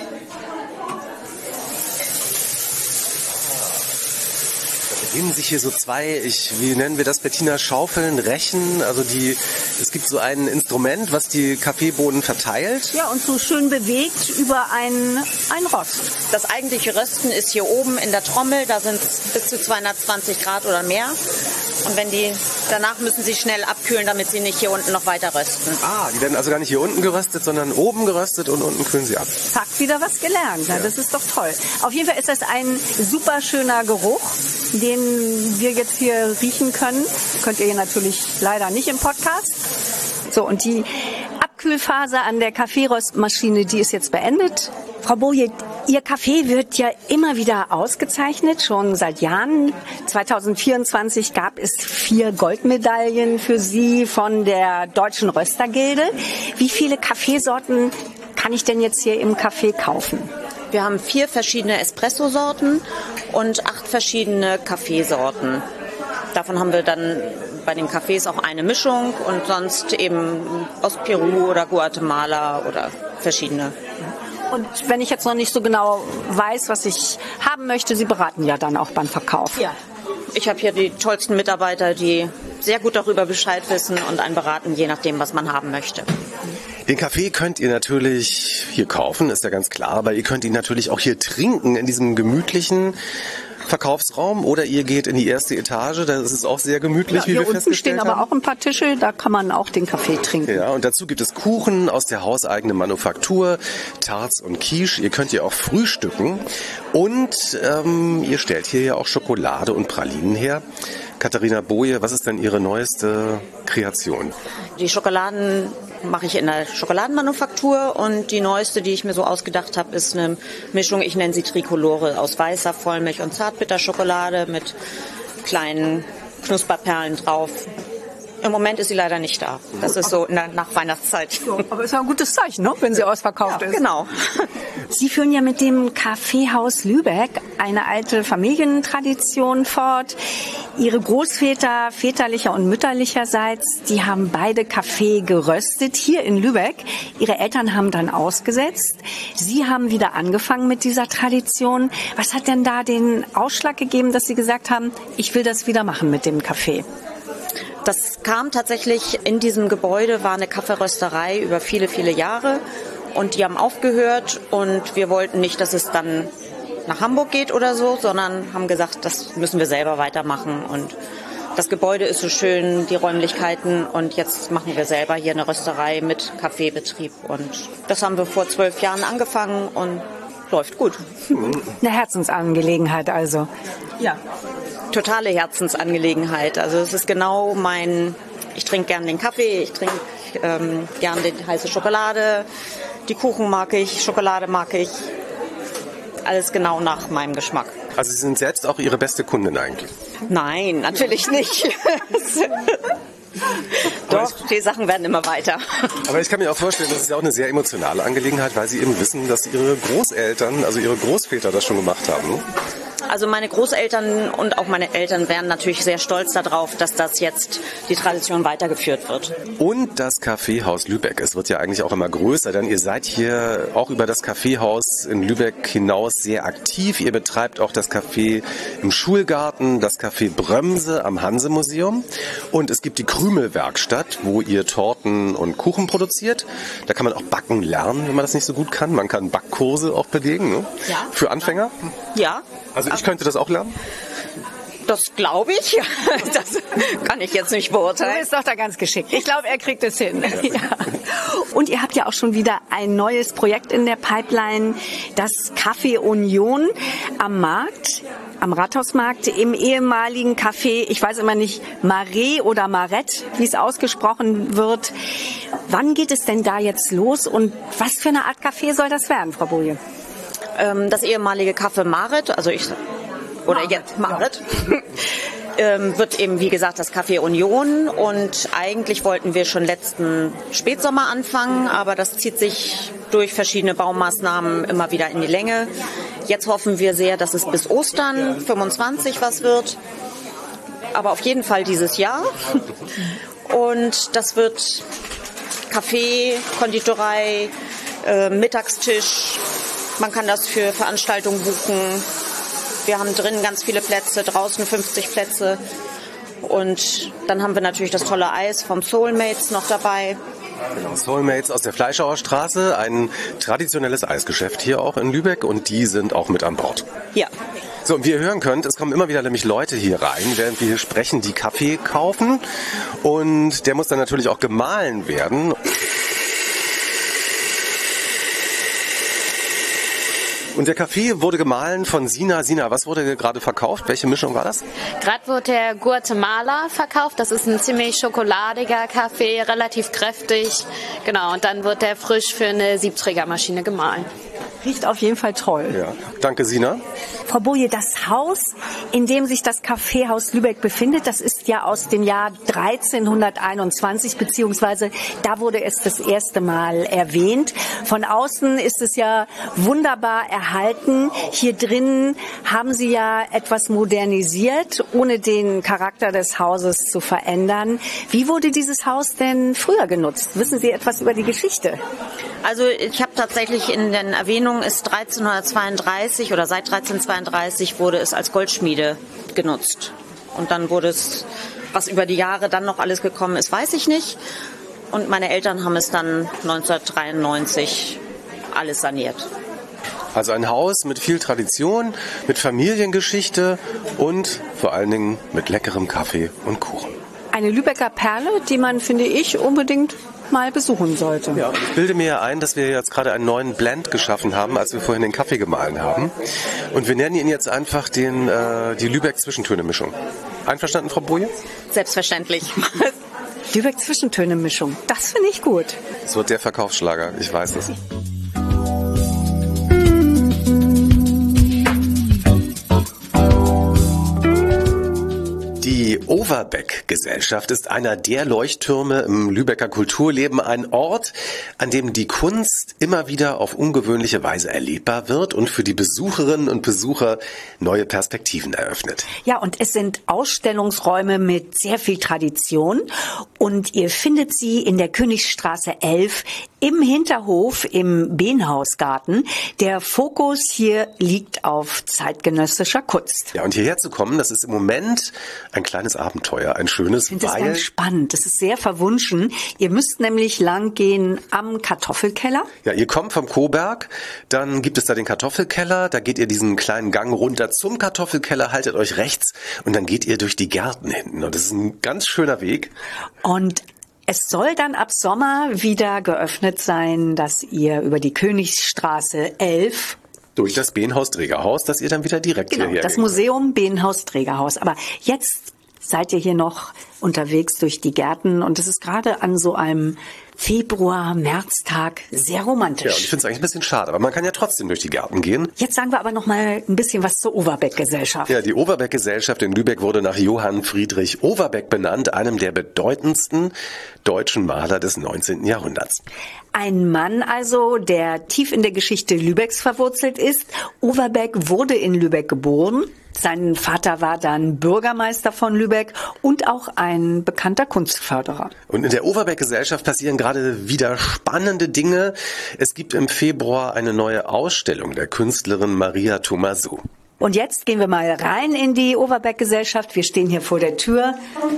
Beginnen sich hier so zwei, ich, wie nennen wir das, Bettina, Schaufeln, Rechen, also die, es gibt so ein Instrument, was die Kaffeebohnen verteilt. Ja, und so schön bewegt über ein, ein Rost. Das eigentliche Rösten ist hier oben in der Trommel, da sind es bis zu zweihundertzwanzig Grad oder mehr. Und wenn die, danach müssen sie schnell abkühlen, damit sie nicht hier unten noch weiter rösten. Ah, die werden also gar nicht hier unten geröstet, sondern oben geröstet und unten kühlen sie ab. Zack, wieder was gelernt. Ja. Das ist doch toll. Auf jeden Fall ist das ein super schöner Geruch, den wir jetzt hier riechen können. Könnt ihr hier natürlich leider nicht im Podcast. So, und die Abkühlphase an der Kaffeeröstmaschine, die ist jetzt beendet. Frau Boje, Ihr Kaffee wird ja immer wieder ausgezeichnet, schon seit Jahren. zweitausendvierundzwanzig gab es vier Goldmedaillen für Sie von der Deutschen Röstergilde. Wie viele Kaffeesorten kann ich denn jetzt hier im Café kaufen? Wir haben vier verschiedene Espresso-Sorten und acht verschiedene Kaffeesorten. Davon haben wir dann bei den Cafés auch eine Mischung und sonst eben aus Peru oder Guatemala oder verschiedene. Und wenn ich jetzt noch nicht so genau weiß, was ich haben möchte, Sie beraten ja dann auch beim Verkauf. Ja. Ich habe hier die tollsten Mitarbeiter, die sehr gut darüber Bescheid wissen und einen beraten, je nachdem, was man haben möchte. Den Kaffee könnt ihr natürlich hier kaufen, ist ja ganz klar, aber ihr könnt ihn natürlich auch hier trinken in diesem gemütlichen Verkaufsraum oder ihr geht in die erste Etage, da ist es auch sehr gemütlich, Ja, wie hier wir unten festgestellt stehen haben. aber auch ein paar Tische, da kann man auch den Kaffee trinken. Ja, und dazu gibt es Kuchen aus der hauseigenen Manufaktur, Tarts und Quiche. Ihr könnt hier auch frühstücken und ähm, ihr stellt hier ja auch Schokolade und Pralinen her. Katharina Boje, was ist denn Ihre neueste Kreation? Die Schokoladen mache ich in der Schokoladenmanufaktur und die neueste, die ich mir so ausgedacht habe, ist eine Mischung, ich nenne sie Tricolore, aus weißer Vollmilch und Zartbitterschokolade mit kleinen Knusperperlen drauf. Im Moment ist sie leider nicht da. Das ist so in der Nachweihnachtszeit. Aber ist ja ein gutes Zeichen, ne? Wenn sie ausverkauft Ja, ist. genau. Sie führen ja mit dem Kaffeehaus Lübeck eine alte Familientradition fort. Ihre Großväter väterlicher und mütterlicherseits, die haben beide Kaffee geröstet hier in Lübeck. Ihre Eltern haben dann ausgesetzt. Sie haben wieder angefangen mit dieser Tradition. Was hat denn da den Ausschlag gegeben, dass Sie gesagt haben, ich will das wieder machen mit dem Kaffee? Das kam tatsächlich, in diesem Gebäude war eine Kaffeerösterei über viele, viele Jahre und die haben aufgehört und wir wollten nicht, dass es dann nach Hamburg geht oder so, sondern haben gesagt, das müssen wir selber weitermachen und das Gebäude ist so schön, die Räumlichkeiten und jetzt machen wir selber hier eine Rösterei mit Kaffeebetrieb und das haben wir vor zwölf Jahren angefangen und läuft gut. Eine Herzensangelegenheit also. Ja. Totale Herzensangelegenheit. Also es ist genau mein, ich trinke gern den Kaffee, ich trinke ähm, gern die heiße Schokolade, die Kuchen mag ich, Schokolade mag ich. Alles genau nach meinem Geschmack. Also Sie sind selbst auch Ihre beste Kundin eigentlich? Nein, natürlich nicht. Doch, die Sachen werden immer weiter. Aber ich kann mir auch vorstellen, das ist ja auch eine sehr emotionale Angelegenheit, weil Sie eben wissen, dass Ihre Großeltern, also Ihre Großväter das schon gemacht haben. Ne? Also meine Großeltern und auch meine Eltern wären natürlich sehr stolz darauf, dass das jetzt die Tradition weitergeführt wird. Und das Kaffeehaus Lübeck, es wird ja eigentlich auch immer größer, denn ihr seid hier auch über das Kaffeehaus in Lübeck hinaus sehr aktiv. Ihr betreibt auch das Café im Schulgarten, das Café Brömse am Hanse-Museum und es gibt die Krümelwerkstatt, wo ihr Torten und Kuchen produziert. Da kann man auch backen lernen, wenn man das nicht so gut kann. Man kann Backkurse auch belegen, ne? Ja. Für Anfänger. Ja. Also ich könnte das auch lernen? Das glaube ich. Das kann ich jetzt nicht beurteilen. Du bist doch da ganz geschickt. Ich glaube, er kriegt es hin. Ja. Und ihr habt ja auch schon wieder ein neues Projekt in der Pipeline, das Café Union am Markt, am Rathausmarkt, im ehemaligen Café, ich weiß immer nicht, Marais oder Maret, wie es ausgesprochen wird. Wann geht es denn da jetzt los und was für eine Art Café soll das werden, Frau Boje? Das ehemalige Café Maret, also ich, oder Maret, jetzt Maret, ja. Wird eben, wie gesagt, das Café Union und eigentlich wollten wir schon letzten Spätsommer anfangen, aber das zieht sich durch verschiedene Baumaßnahmen immer wieder in die Länge. Jetzt hoffen wir sehr, dass es bis Ostern fünfundzwanzig was wird, aber auf jeden Fall dieses Jahr. Und das wird Kaffee, Konditorei, äh, Mittagstisch. Man kann das für Veranstaltungen buchen. Wir haben drinnen ganz viele Plätze, draußen fünfzig Plätze. Und dann haben wir natürlich das tolle Eis vom Soulmates noch dabei. Genau, Soulmates aus der Fleischauer Straße, ein traditionelles Eisgeschäft hier auch in Lübeck und die sind auch mit an Bord. Ja. So, und wie ihr hören könnt, es kommen immer wieder nämlich Leute hier rein, während wir hier sprechen, die Kaffee kaufen und der muss dann natürlich auch gemahlen werden. Und der Kaffee wurde gemahlen von Sina. Sina, was wurde gerade verkauft? Welche Mischung war das? Gerade wurde der Guatemala verkauft. Das ist ein ziemlich schokoladiger Kaffee, relativ kräftig. Genau, und dann wird der frisch für eine Siebträgermaschine gemahlen. Riecht auf jeden Fall toll. Ja. Danke, Sina. Frau Boje, das Haus, in dem sich das Kaffeehaus Lübeck befindet, das ist ja aus dem Jahr dreizehnhunderteinundzwanzig, beziehungsweise da wurde es das erste Mal erwähnt. Von außen ist es ja wunderbar erhalten. Hier drin haben Sie ja etwas modernisiert, ohne den Charakter des Hauses zu verändern. Wie wurde dieses Haus denn früher genutzt? Wissen Sie etwas über die Geschichte? Also ich habe tatsächlich in den Erwähnungen, ist dreizehnhundertzweiunddreißig oder seit dreizehnhundertzweiunddreißig wurde es als Goldschmiede genutzt. Und dann wurde es, was über die Jahre dann noch alles gekommen ist, weiß ich nicht. Und meine Eltern haben es dann neunzehnhundertdreiundneunzig alles saniert. Also ein Haus mit viel Tradition, mit Familiengeschichte und vor allen Dingen mit leckerem Kaffee und Kuchen. Eine Lübecker Perle, die man, finde ich, unbedingt mal besuchen sollte. Ja, ich bilde mir ja ein, dass wir jetzt gerade einen neuen Blend geschaffen haben, als wir vorhin den Kaffee gemahlen haben. Und wir nennen ihn jetzt einfach den, äh, die Lübeck-Zwischentöne-Mischung. Einverstanden, Frau Boje? Selbstverständlich. Lübeck-Zwischentöne-Mischung, das finde ich gut. Das wird der Verkaufsschlager, ich weiß es. Die Overbeck-Gesellschaft ist einer der Leuchttürme im Lübecker Kulturleben, ein Ort, an dem die Kunst immer wieder auf ungewöhnliche Weise erlebbar wird und für die Besucherinnen und Besucher neue Perspektiven eröffnet. Ja, und es sind Ausstellungsräume mit sehr viel Tradition und ihr findet sie in der Königstraße elf im Hinterhof im Behnhausgarten. Der Fokus hier liegt auf zeitgenössischer Kunst. Ja, und hierher zu kommen, das ist im Moment ein kleines Abenteuer, ein schönes, ich finde weil... das ganz spannend, das ist sehr verwunschen. Ihr müsst nämlich lang gehen am Kartoffelkeller. Ja, ihr kommt vom Coburg, dann gibt es da den Kartoffelkeller, da geht ihr diesen kleinen Gang runter zum Kartoffelkeller, haltet euch rechts und dann geht ihr durch die Gärten hinten und das ist ein ganz schöner Weg. Und es soll dann ab Sommer wieder geöffnet sein, dass ihr über die Königstraße elf durch das Behnhaus-Trägerhaus, dass ihr dann wieder direkt genau, hierher das geht. Museum Behnhaus-Trägerhaus. Aber jetzt seid ihr hier noch unterwegs durch die Gärten und es ist gerade an so einem Februar-Märztag sehr romantisch. Ja, und ich finde es eigentlich ein bisschen schade, aber man kann ja trotzdem durch die Gärten gehen. Jetzt sagen wir aber noch mal ein bisschen was zur Overbeck-Gesellschaft. Ja, die Overbeck-Gesellschaft in Lübeck wurde nach Johann Friedrich Overbeck benannt, einem der bedeutendsten deutschen Maler des neunzehnten Jahrhunderts. Ein Mann also, der tief in der Geschichte Lübecks verwurzelt ist. Overbeck wurde in Lübeck geboren. Sein Vater war dann Bürgermeister von Lübeck und auch ein bekannter Kunstförderer. Und in der Overbeck-Gesellschaft passieren gerade wieder spannende Dinge. Es gibt im Februar eine neue Ausstellung der Künstlerin Maria Thomasou. Und jetzt gehen wir mal rein in die Overbeck-Gesellschaft. Wir stehen hier vor der Tür.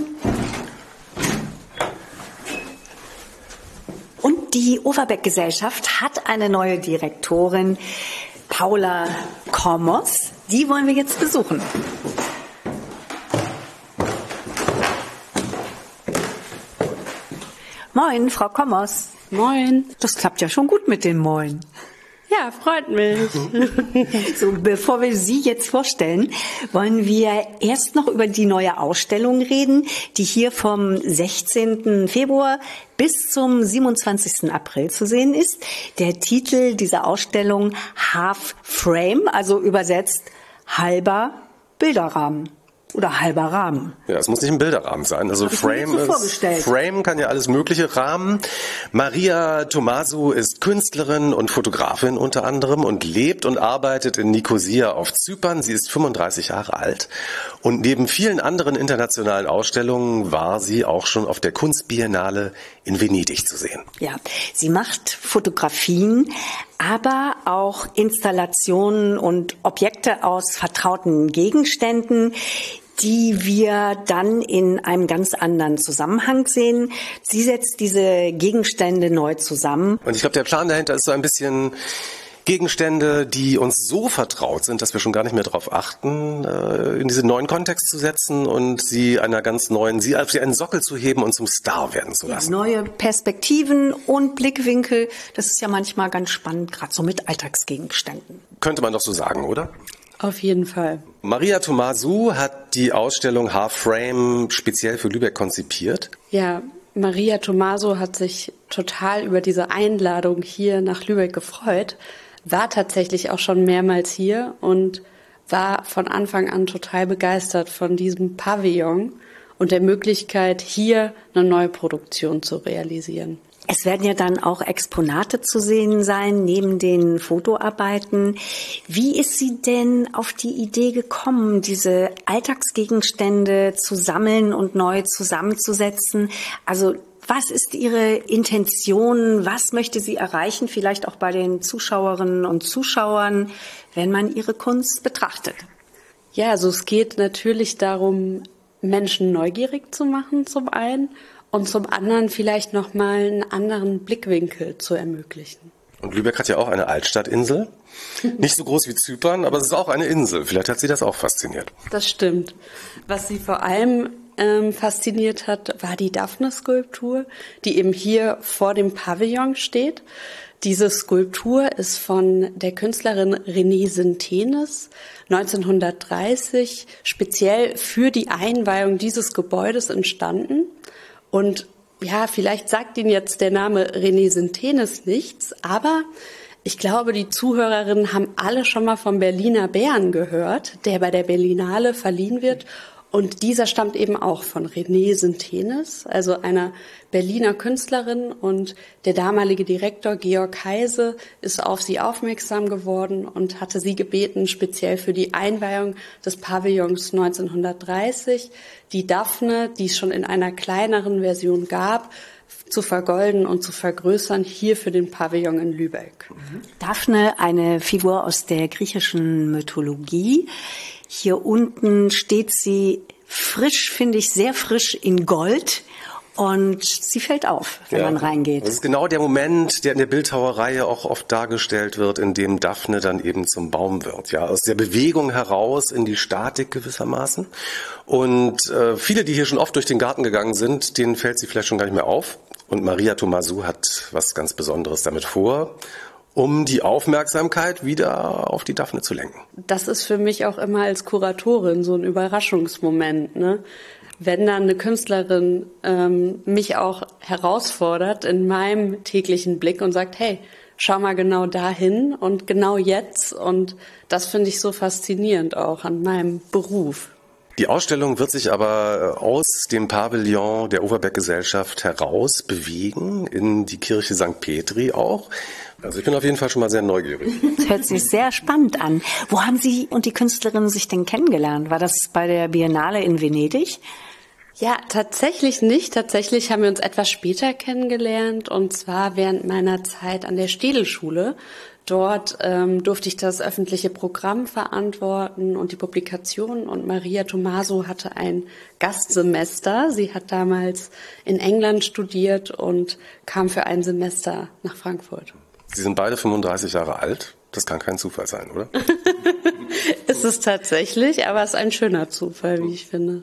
Und die Overbeck-Gesellschaft hat eine neue Direktorin, Paula Kommos. Die wollen wir jetzt besuchen. Moin, Frau Kommos. Moin. Das klappt ja schon gut mit dem Moin. Ja, freut mich. So, bevor wir Sie jetzt vorstellen, wollen wir erst noch über die neue Ausstellung reden, die hier vom sechzehnten Februar bis zum siebenundzwanzigsten April zu sehen ist. Der Titel dieser Ausstellung Half Frame, also übersetzt halber Bilderrahmen. Oder halber Rahmen. Ja, es muss nicht ein Bilderrahmen sein. Also Frame, so ist, Frame kann ja alles mögliche Rahmen. Maria Thomasou ist Künstlerin und Fotografin unter anderem und lebt und arbeitet in Nikosia auf Zypern. Sie ist fünfunddreißig Jahre alt und neben vielen anderen internationalen Ausstellungen war sie auch schon auf der Kunstbiennale in Venedig zu sehen. Ja, sie macht Fotografien, aber auch Installationen und Objekte aus vertrauten Gegenständen, die wir dann in einem ganz anderen Zusammenhang sehen. Sie setzt diese Gegenstände neu zusammen. Und ich glaube, der Plan dahinter ist so ein bisschen Gegenstände, die uns so vertraut sind, dass wir schon gar nicht mehr darauf achten, in diesen neuen Kontext zu setzen und sie einer ganz neuen, sie auf einen Sockel zu heben und zum Star werden zu lassen. Ja, neue Perspektiven und Blickwinkel, das ist ja manchmal ganz spannend, gerade so mit Alltagsgegenständen. Könnte man doch so sagen, oder? Auf jeden Fall. Maria Thomasou hat die Ausstellung Half Frame speziell für Lübeck konzipiert. Ja, Maria Thomasou hat sich total über diese Einladung hier nach Lübeck gefreut. war tatsächlich auch schon mehrmals hier und war von Anfang an total begeistert von diesem Pavillon und der Möglichkeit, hier eine neue Produktion zu realisieren. Es werden ja dann auch Exponate zu sehen sein, neben den Fotoarbeiten. Wie ist sie denn auf die Idee gekommen, diese Alltagsgegenstände zu sammeln und neu zusammenzusetzen? Also was ist Ihre Intention? Was möchte sie erreichen? Vielleicht auch bei den Zuschauerinnen und Zuschauern, wenn man ihre Kunst betrachtet. Ja, also es geht natürlich darum, Menschen neugierig zu machen zum einen und zum anderen vielleicht nochmal einen anderen Blickwinkel zu ermöglichen. Und Lübeck hat ja auch eine Altstadtinsel. Nicht so groß wie Zypern, aber es ist auch eine Insel. Vielleicht hat sie das auch fasziniert. Das stimmt. Was sie vor allem ähm, fasziniert hat, war die Daphne-Skulptur, die eben hier vor dem Pavillon steht. Diese Skulptur ist von der Künstlerin Renée Sintenis neunzehnhundertdreißig speziell für die Einweihung dieses Gebäudes entstanden. Und ja, vielleicht sagt Ihnen jetzt der Name Renée Sintenis nichts, aber ich glaube, die Zuhörerinnen haben alle schon mal vom Berliner Bären gehört, der bei der Berlinale verliehen wird. Und dieser stammt eben auch von Renée Sintenis, also einer Berliner Künstlerin. Und der damalige Direktor Georg Heise ist auf sie aufmerksam geworden und hatte sie gebeten, speziell für die Einweihung des Pavillons neunzehnhundertdreißig die Daphne, die es schon in einer kleineren Version gab, zu vergolden und zu vergrößern, hier für den Pavillon in Lübeck. Daphne, eine Figur aus der griechischen Mythologie. Hier unten steht sie frisch, finde ich, sehr frisch in Gold. Und sie fällt auf, wenn ja, man reingeht. Das ist genau der Moment, der in der Bildhauerei auch oft dargestellt wird, in dem Daphne dann eben zum Baum wird. Ja, aus der Bewegung heraus in die Statik gewissermaßen. Und äh, viele, die hier schon oft durch den Garten gegangen sind, denen fällt sie vielleicht schon gar nicht mehr auf. Und Maria Thomasou hat was ganz Besonderes damit vor, um die Aufmerksamkeit wieder auf die Daphne zu lenken. Das ist für mich auch immer als Kuratorin so ein Überraschungsmoment, ne? Wenn dann eine Künstlerin ähm, mich auch herausfordert in meinem täglichen Blick und sagt, hey, schau mal genau dahin und genau jetzt. Und das finde ich so faszinierend auch an meinem Beruf. Die Ausstellung wird sich aber aus dem Pavillon der Overbeck-Gesellschaft heraus bewegen, in die Kirche Sankt Petri auch. Also ich bin auf jeden Fall schon mal sehr neugierig. Das hört sich sehr spannend an. Wo haben Sie und die Künstlerin sich denn kennengelernt? War das bei der Biennale in Venedig? Ja, tatsächlich nicht. Tatsächlich haben wir uns etwas später kennengelernt, und zwar während meiner Zeit an der Städelschule. Dort ähm, durfte ich das öffentliche Programm verantworten und die Publikation, und Maria Thomasou hatte ein Gastsemester. Sie hat damals in England studiert und kam für ein Semester nach Frankfurt. Sie sind beide fünfunddreißig Jahre alt. Das kann kein Zufall sein, oder? Ist es tatsächlich, aber es ist ein schöner Zufall, wie ich finde.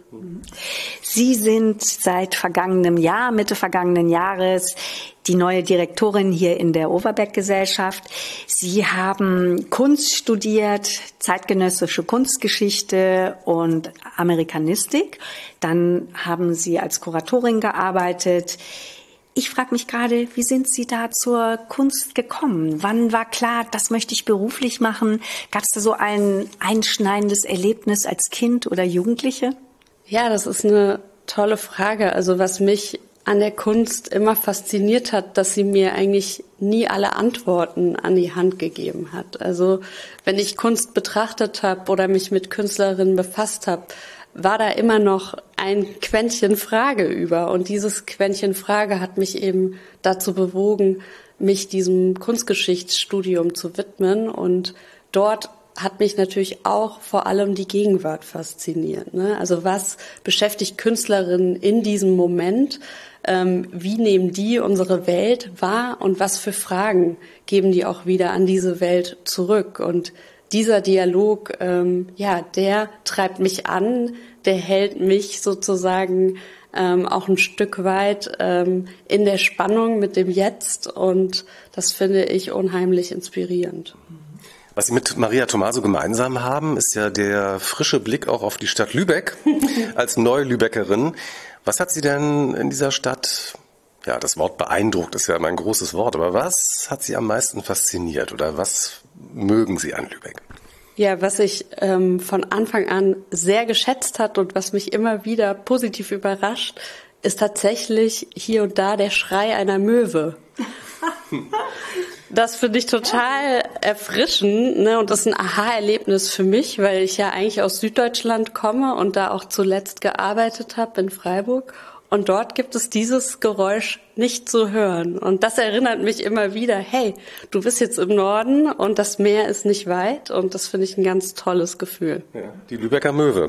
Sie sind seit vergangenem Jahr, Mitte vergangenen Jahres, die neue Direktorin hier in der Overbeck-Gesellschaft. Sie haben Kunst studiert, zeitgenössische Kunstgeschichte und Amerikanistik. Dann haben Sie als Kuratorin gearbeitet. Ich frage mich gerade, wie sind Sie da zur Kunst gekommen? Wann war klar, das möchte ich beruflich machen? Gab es da so ein einschneidendes Erlebnis als Kind oder Jugendliche? Ja, das ist eine tolle Frage. Also was mich an der Kunst immer fasziniert hat, dass sie mir eigentlich nie alle Antworten an die Hand gegeben hat. Also wenn ich Kunst betrachtet habe oder mich mit Künstlerinnen befasst habe, war da immer noch ein Quäntchen Frage über. Und dieses Quäntchen Frage hat mich eben dazu bewogen, mich diesem Kunstgeschichtsstudium zu widmen. Und dort hat mich natürlich auch vor allem die Gegenwart fasziniert, ne? Also was beschäftigt Künstlerinnen in diesem Moment? Ähm, wie nehmen die unsere Welt wahr? Und was für Fragen geben die auch wieder an diese Welt zurück? Und dieser Dialog, ähm, ja, der treibt mich an, der hält mich sozusagen ähm, auch ein Stück weit ähm, in der Spannung mit dem Jetzt, und das finde ich unheimlich inspirierend. Was Sie mit Maria Thomasou gemeinsam haben, ist ja der frische Blick auch auf die Stadt Lübeck als neue Lübeckerin. Was hat Sie denn in dieser Stadt Ja, das Wort beeindruckt ist ja mein großes Wort. Aber was hat Sie am meisten fasziniert oder was mögen Sie an Lübeck? Ja, was ich ähm, von Anfang an sehr geschätzt hat und was mich immer wieder positiv überrascht, ist tatsächlich hier und da der Schrei einer Möwe. Das finde ich total erfrischend, ne? Und das ist ein Aha-Erlebnis für mich, weil ich ja eigentlich aus Süddeutschland komme und da auch zuletzt gearbeitet habe in Freiburg. Und dort gibt es dieses Geräusch nicht zu hören. Und das erinnert mich immer wieder, hey, du bist jetzt im Norden und das Meer ist nicht weit. Und das finde ich ein ganz tolles Gefühl. Ja, die Lübecker Möwe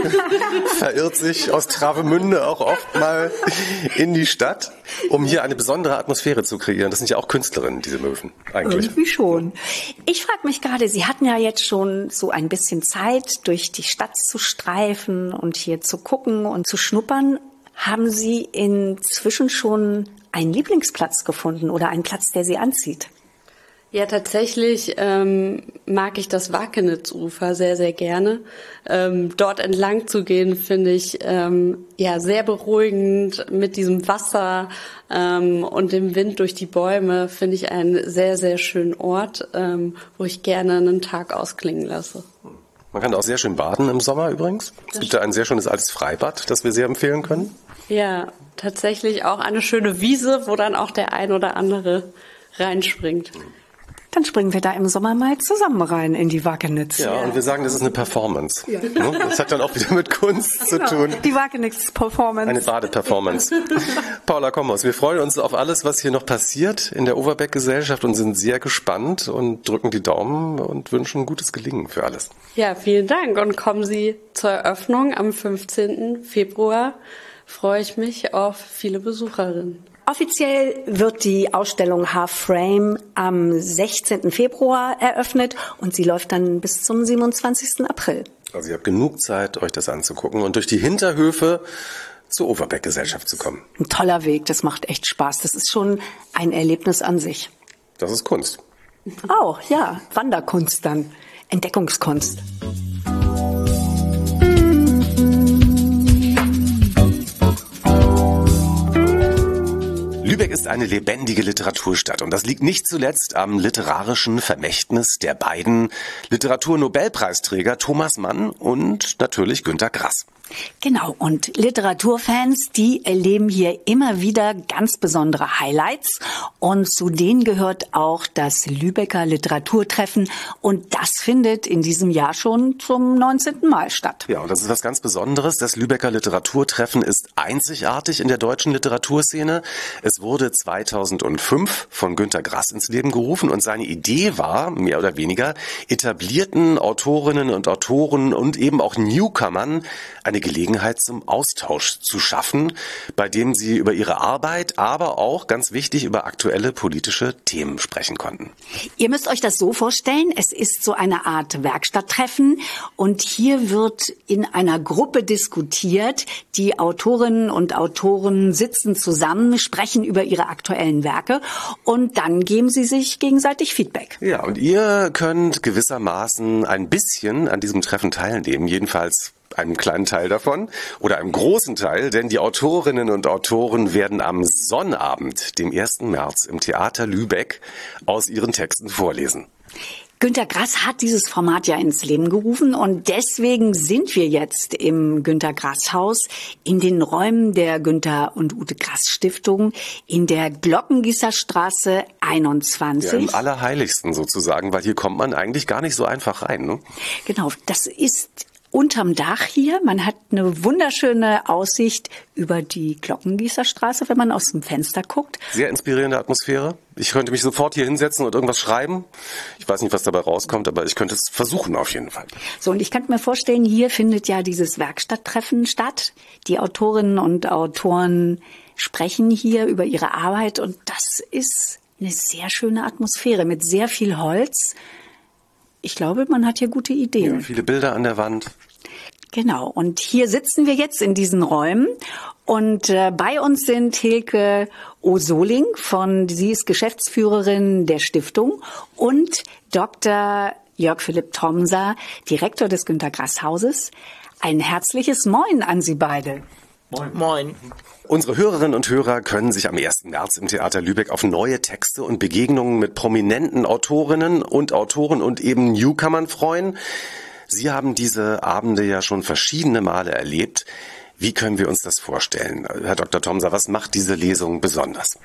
verirrt sich aus Travemünde auch oft mal in die Stadt, um hier eine besondere Atmosphäre zu kreieren. Das sind ja auch Künstlerinnen, diese Möwen eigentlich. Irgendwie schon. Ich frage mich gerade, Sie hatten ja jetzt schon so ein bisschen Zeit, durch die Stadt zu streifen und hier zu gucken und zu schnuppern. Haben Sie inzwischen schon einen Lieblingsplatz gefunden oder einen Platz, der Sie anzieht? Ja, tatsächlich ähm, mag ich das Wakenitzufer sehr, sehr gerne. Ähm, dort entlang zu gehen, finde ich ähm, ja sehr beruhigend mit diesem Wasser ähm, und dem Wind durch die Bäume. Finde ich einen sehr, sehr schönen Ort, ähm, wo ich gerne einen Tag ausklingen lasse. Man kann auch sehr schön baden im Sommer übrigens. Es gibt da ein sehr schönes altes Freibad, das wir sehr empfehlen können. Ja, tatsächlich auch eine schöne Wiese, wo dann auch der ein oder andere reinspringt. Dann springen wir da im Sommer mal zusammen rein in die Wakenitz. Ja, und wir sagen, das ist eine Performance. Ja. Das hat dann auch wieder mit Kunst genau. zu tun. Die Wakenitz-Performance. Eine Badeperformance. Paula Kommers, wir freuen uns auf alles, was hier noch passiert in der Overbeck-Gesellschaft und sind sehr gespannt und drücken die Daumen und wünschen gutes Gelingen für alles. Ja, vielen Dank und kommen Sie zur Eröffnung am fünfzehnten Februar. Freue ich mich auf viele Besucherinnen. Offiziell wird die Ausstellung Half Frame am sechzehnten Februar eröffnet und sie läuft dann bis zum siebenundzwanzigsten April. Also ihr habt genug Zeit, euch das anzugucken und durch die Hinterhöfe zur Overbeck-Gesellschaft zu kommen. Ein toller Weg, das macht echt Spaß. Das ist schon ein Erlebnis an sich. Das ist Kunst. Auch, ja, Wanderkunst dann, Entdeckungskunst. Lübeck ist eine lebendige Literaturstadt und das liegt nicht zuletzt am literarischen Vermächtnis der beiden Literaturnobelpreisträger Thomas Mann und natürlich Günter Grass. Genau, und Literaturfans, die erleben hier immer wieder ganz besondere Highlights und zu denen gehört auch das Lübecker Literaturtreffen und das findet in diesem Jahr schon zum neunzehnten Mal statt. Ja, und das ist was ganz Besonderes. Das Lübecker Literaturtreffen ist einzigartig in der deutschen Literaturszene. Es wurde zweitausendfünf von Günter Grass ins Leben gerufen und seine Idee war, mehr oder weniger, etablierten Autorinnen und Autoren und eben auch Newcomern eine Gelegenheit zum Austausch zu schaffen, bei dem sie über ihre Arbeit, aber auch, ganz wichtig, über aktuelle politische Themen sprechen konnten. Ihr müsst euch das so vorstellen, es ist so eine Art Werkstatttreffen und hier wird in einer Gruppe diskutiert. Die Autorinnen und Autoren sitzen zusammen, sprechen über ihre aktuellen Werke und dann geben sie sich gegenseitig Feedback. Ja, und ihr könnt gewissermaßen ein bisschen an diesem Treffen teilnehmen, jedenfalls einem kleinen Teil davon oder einem großen Teil, denn die Autorinnen und Autoren werden am Sonnabend, dem ersten März, im Theater Lübeck aus ihren Texten vorlesen. Günter Grass hat dieses Format ja ins Leben gerufen und deswegen sind wir jetzt im Günter Grass Haus in den Räumen der Günter und Ute Grass Stiftung in der Glockengießerstraße einundzwanzig. Ja, im Allerheiligsten sozusagen, weil hier kommt man eigentlich gar nicht so einfach rein, ne? Genau, das ist unterm Dach hier. Man hat eine wunderschöne Aussicht über die Glockengießerstraße, wenn man aus dem Fenster guckt. Sehr inspirierende Atmosphäre. Ich könnte mich sofort hier hinsetzen und irgendwas schreiben. Ich weiß nicht, was dabei rauskommt, aber ich könnte es versuchen auf jeden Fall. So, und ich könnte mir vorstellen, hier findet ja dieses Werkstatttreffen statt. Die Autorinnen und Autoren sprechen hier über ihre Arbeit und das ist eine sehr schöne Atmosphäre mit sehr viel Holz. Ich glaube, man hat hier gute Ideen. Ja, viele Bilder an der Wand. Genau, und hier sitzen wir jetzt in diesen Räumen und äh, bei uns sind Hilke Osoling, von, sie ist Geschäftsführerin der Stiftung und Doktor Jörg Philipp Tromser, Direktor des Günter Grass Hauses. Ein herzliches Moin an Sie beide. Moin. Moin. Unsere Hörerinnen und Hörer können sich am ersten März im Theater Lübeck auf neue Texte und Begegnungen mit prominenten Autorinnen und Autoren und eben Newcomern freuen. Sie haben diese Abende ja schon verschiedene Male erlebt. Wie können wir uns das vorstellen? Herr Doktor Thomser, was macht diese Lesung besonders?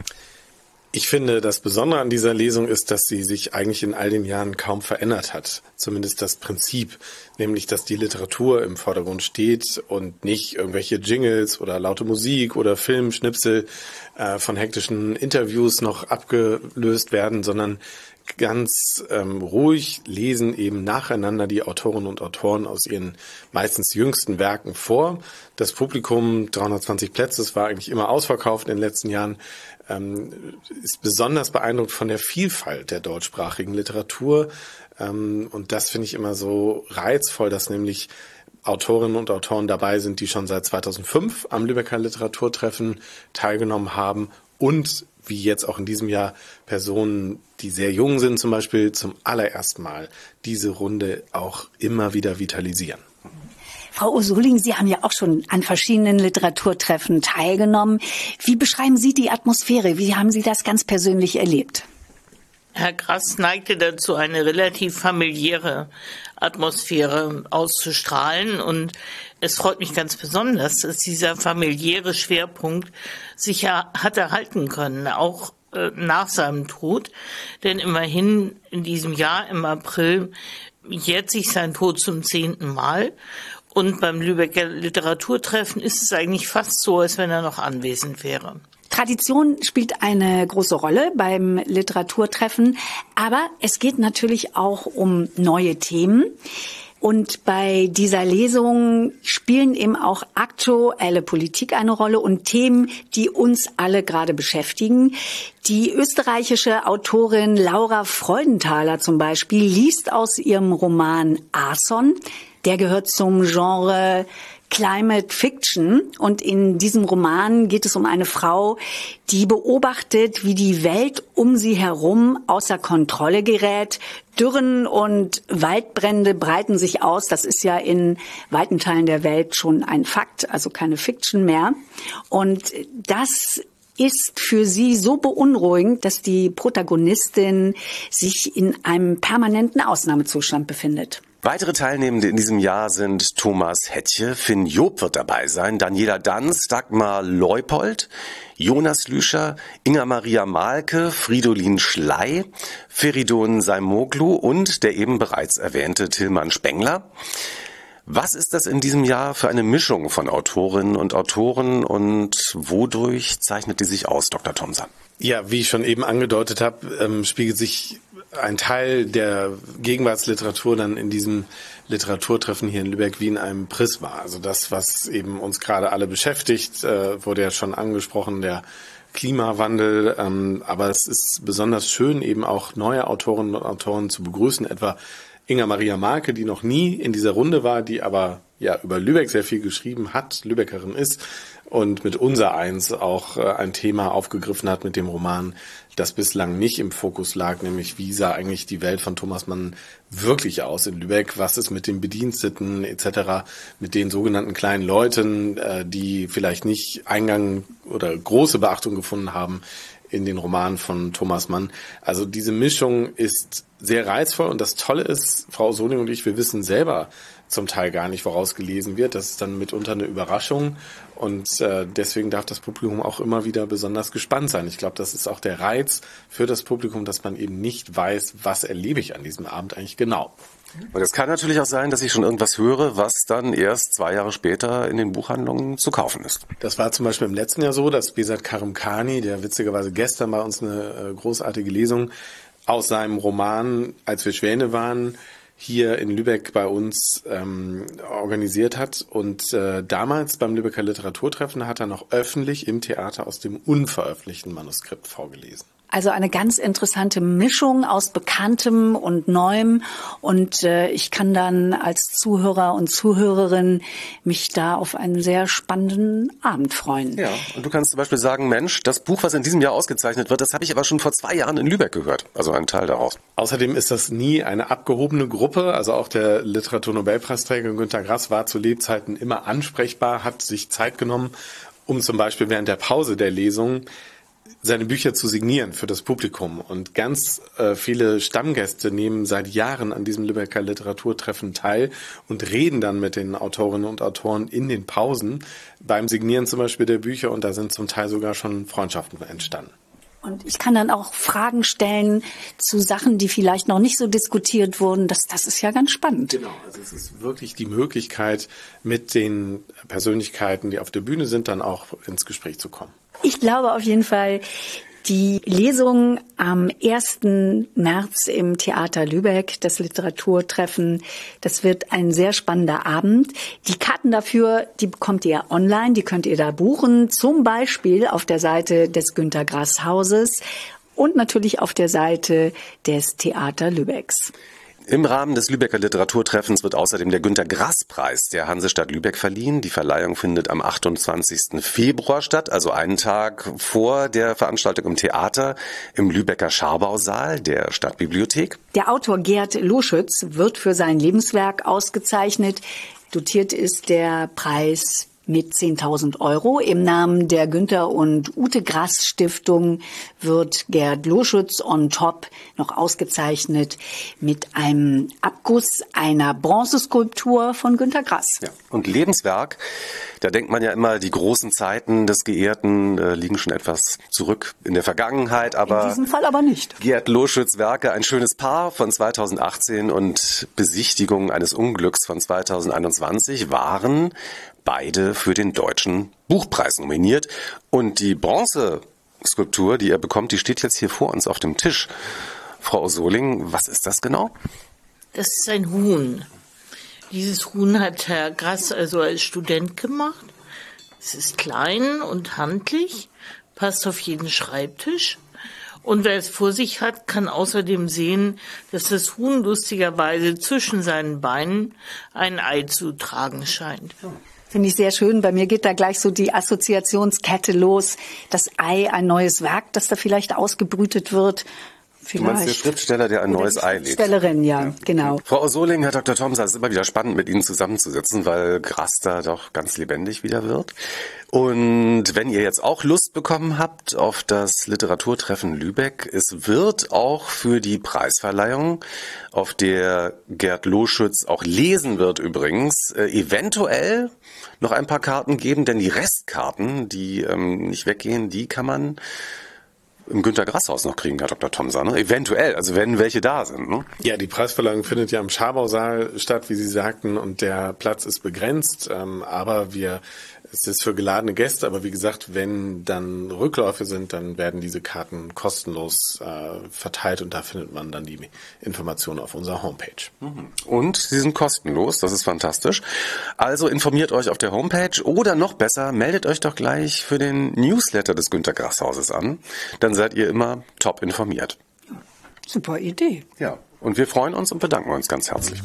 Ich finde, das Besondere an dieser Lesung ist, dass sie sich eigentlich in all den Jahren kaum verändert hat. Zumindest das Prinzip, nämlich, dass die Literatur im Vordergrund steht und nicht irgendwelche Jingles oder laute Musik oder Filmschnipsel äh, von hektischen Interviews noch abgelöst werden, sondern ganz ähm, ruhig lesen eben nacheinander die Autorinnen und Autoren aus ihren meistens jüngsten Werken vor. Das Publikum, dreihundertzwanzig Plätze, das war eigentlich immer ausverkauft in den letzten Jahren, ähm, ist besonders beeindruckt von der Vielfalt der deutschsprachigen Literatur. Ähm, und das finde ich immer so reizvoll, dass nämlich Autorinnen und Autoren dabei sind, die schon seit zweitausendfünf am Lübecker Literaturtreffen teilgenommen haben und wie jetzt auch in diesem Jahr Personen, die sehr jung sind, zum Beispiel zum allerersten Mal diese Runde auch immer wieder vitalisieren. Frau Ursuling, Sie haben ja auch schon an verschiedenen Literaturtreffen teilgenommen. Wie beschreiben Sie die Atmosphäre? Wie haben Sie das ganz persönlich erlebt? Herr Grass neigte dazu, eine relativ familiäre Atmosphäre auszustrahlen. Und es freut mich ganz besonders, dass dieser familiäre Schwerpunkt sich ja hat erhalten können, auch äh, nach seinem Tod. Denn immerhin in diesem Jahr, im April, jährt sich sein Tod zum zehnten Mal. Und beim Lübecker Literaturtreffen ist es eigentlich fast so, als wenn er noch anwesend wäre. Tradition spielt eine große Rolle beim Literaturtreffen, aber es geht natürlich auch um neue Themen. Und bei dieser Lesung spielen eben auch aktuelle Politik eine Rolle und Themen, die uns alle gerade beschäftigen. Die österreichische Autorin Laura Freudenthaler zum Beispiel liest aus ihrem Roman Arson. Der gehört zum Genre Climate Fiction und in diesem Roman geht es um eine Frau, die beobachtet, wie die Welt um sie herum außer Kontrolle gerät. Dürren und Waldbrände breiten sich aus. Das ist ja in weiten Teilen der Welt schon ein Fakt, also keine Fiction mehr. Und das ist für sie so beunruhigend, dass die Protagonistin sich in einem permanenten Ausnahmezustand befindet. Weitere Teilnehmende in diesem Jahr sind Thomas Hettche, Finn Job wird dabei sein, Daniela Danz, Dagmar Leupold, Jonas Lüscher, Inga-Maria Malke, Fridolin Schley, Feridun Saimoglu und der eben bereits erwähnte Tilman Spengler. Was ist das in diesem Jahr für eine Mischung von Autorinnen und Autoren und wodurch zeichnet die sich aus, Doktor Thomser? Ja, wie ich schon eben angedeutet habe, ähm, spiegelt sich ein Teil der Gegenwartsliteratur dann in diesem Literaturtreffen hier in Lübeck wie in einem Prisma. Also das, was eben uns gerade alle beschäftigt, äh, wurde ja schon angesprochen, der Klimawandel. Ähm, aber es ist besonders schön, eben auch neue Autorinnen und Autoren zu begrüßen, etwa Inga-Maria Malke, die noch nie in dieser Runde war, die aber ja über Lübeck sehr viel geschrieben hat, Lübeckerin ist und mit Unser Eins auch äh, ein Thema aufgegriffen hat mit dem Roman, das bislang nicht im Fokus lag, nämlich wie sah eigentlich die Welt von Thomas Mann wirklich aus in Lübeck, was ist mit den Bediensteten et cetera, mit den sogenannten kleinen Leuten, äh, die vielleicht nicht Eingang oder große Beachtung gefunden haben in den Roman von Thomas Mann. Also diese Mischung ist sehr reizvoll und das Tolle ist, Frau Soning und ich, wir wissen selber zum Teil gar nicht, woraus gelesen wird. Das ist dann mitunter eine Überraschung und äh, deswegen darf das Publikum auch immer wieder besonders gespannt sein. Ich glaube, das ist auch der Reiz für das Publikum, dass man eben nicht weiß, was erlebe ich an diesem Abend eigentlich genau. Und es kann natürlich auch sein, dass ich schon irgendwas höre, was dann erst zwei Jahre später in den Buchhandlungen zu kaufen ist. Das war zum Beispiel im letzten Jahr so, dass Besat Karimkhani, der witzigerweise gestern bei uns eine äh, großartige Lesung aus seinem Roman Als wir Schwäne waren, hier in Lübeck bei uns ähm, organisiert hat. Und äh, damals beim Lübecker Literaturtreffen hat er noch öffentlich im Theater aus dem unveröffentlichten Manuskript vorgelesen. Also eine ganz interessante Mischung aus Bekanntem und Neuem. Und äh, ich kann dann als Zuhörer und Zuhörerin mich da auf einen sehr spannenden Abend freuen. Ja, und du kannst zum Beispiel sagen, Mensch, das Buch, was in diesem Jahr ausgezeichnet wird, das habe ich aber schon vor zwei Jahren in Lübeck gehört. Also ein Teil daraus. Außerdem ist das nie eine abgehobene Gruppe. Also auch der Literaturnobelpreisträger Günter Grass war zu Lebzeiten immer ansprechbar, hat sich Zeit genommen, um zum Beispiel während der Pause der Lesung seine Bücher zu signieren für das Publikum. Und ganz äh, viele Stammgäste nehmen seit Jahren an diesem Lübecker Literaturtreffen teil und reden dann mit den Autorinnen und Autoren in den Pausen beim Signieren zum Beispiel der Bücher. Und da sind zum Teil sogar schon Freundschaften entstanden. Und ich kann dann auch Fragen stellen zu Sachen, die vielleicht noch nicht so diskutiert wurden. Das, das ist ja ganz spannend. Genau, also es ist wirklich die Möglichkeit, mit den Persönlichkeiten, die auf der Bühne sind, dann auch ins Gespräch zu kommen. Ich glaube auf jeden Fall, die Lesung am ersten März im Theater Lübeck, das Literaturtreffen, das wird ein sehr spannender Abend. Die Karten dafür, die bekommt ihr online, die könnt ihr da buchen, zum Beispiel auf der Seite des Günter Grass Hauses und natürlich auf der Seite des Theater Lübecks. Im Rahmen des Lübecker Literaturtreffens wird außerdem der Günter-Grass-Preis der Hansestadt Lübeck verliehen. Die Verleihung findet am achtundzwanzigsten Februar statt, also einen Tag vor der Veranstaltung im Theater im Lübecker Schabausaal der Stadtbibliothek. Der Autor Gerd Loschütz wird für sein Lebenswerk ausgezeichnet. Dotiert ist der Preis mit zehntausend Euro. Im Namen der Günter und Ute Grass Stiftung wird Gerd Loschütz on top noch ausgezeichnet mit einem Abguss einer Bronzeskulptur von Günter Grass. Ja. Und Lebenswerk, da denkt man ja immer, die großen Zeiten des Geehrten äh, liegen schon etwas zurück in der Vergangenheit. Aber in diesem Fall aber nicht. Gerd Loschütz Werke, ein schönes Paar von zweitausendachtzehn und Besichtigung eines Unglücks von zweitausendeinundzwanzig waren beide für den Deutschen Buchpreis nominiert. Und die Bronzeskulptur, die er bekommt, die steht jetzt hier vor uns auf dem Tisch. Frau Osoling, was ist das genau? Das ist ein Huhn. Dieses Huhn hat Herr Grass also als Student gemacht. Es ist klein und handlich, passt auf jeden Schreibtisch. Und wer es vor sich hat, kann außerdem sehen, dass das Huhn lustigerweise zwischen seinen Beinen ein Ei zu tragen scheint. Finde ich sehr schön. Bei mir geht da gleich so die Assoziationskette los. Das Ei, ein neues Werk, das da vielleicht ausgebrütet wird. Vielleicht. Du meinst der Schriftsteller, der ein Oder neues Ei legt? Schriftstellerin, ja, ja, genau. Frau Osoling, Herr Doktor Thomsen, es ist immer wieder spannend, mit Ihnen zusammenzusitzen, weil Grass da doch ganz lebendig wieder wird. Und wenn ihr jetzt auch Lust bekommen habt auf das Literaturtreffen Lübeck, es wird auch für die Preisverleihung, auf der Gerd Loschütz auch lesen wird übrigens, äh, eventuell noch ein paar Karten geben, denn die Restkarten, die ähm, nicht weggehen, die kann man im Günter-Grass-Haus noch kriegen, Herr Doktor Thomsen, ne? Eventuell, also wenn welche da sind. Ne? Ja, die Preisverleihung findet ja im Schabausaal statt, wie Sie sagten, und der Platz ist begrenzt, ähm, aber wir es ist für geladene Gäste, aber wie gesagt, wenn dann Rückläufe sind, dann werden diese Karten kostenlos äh, verteilt und da findet man dann die Informationen auf unserer Homepage. Und sie sind kostenlos, das ist fantastisch. Also informiert euch auf der Homepage oder noch besser, meldet euch doch gleich für den Newsletter des Günter Grass Hauses an. Dann seid ihr immer top informiert. Super Idee. Ja, und wir freuen uns und bedanken uns ganz herzlich.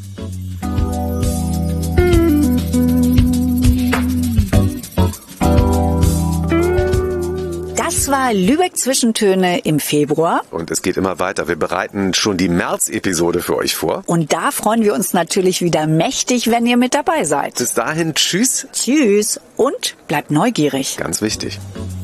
Das war Lübeck Zwischentöne im Februar. Und es geht immer weiter. Wir bereiten schon die März-Episode für euch vor. Und da freuen wir uns natürlich wieder mächtig, wenn ihr mit dabei seid. Bis dahin, tschüss. Tschüss und bleibt neugierig. Ganz wichtig.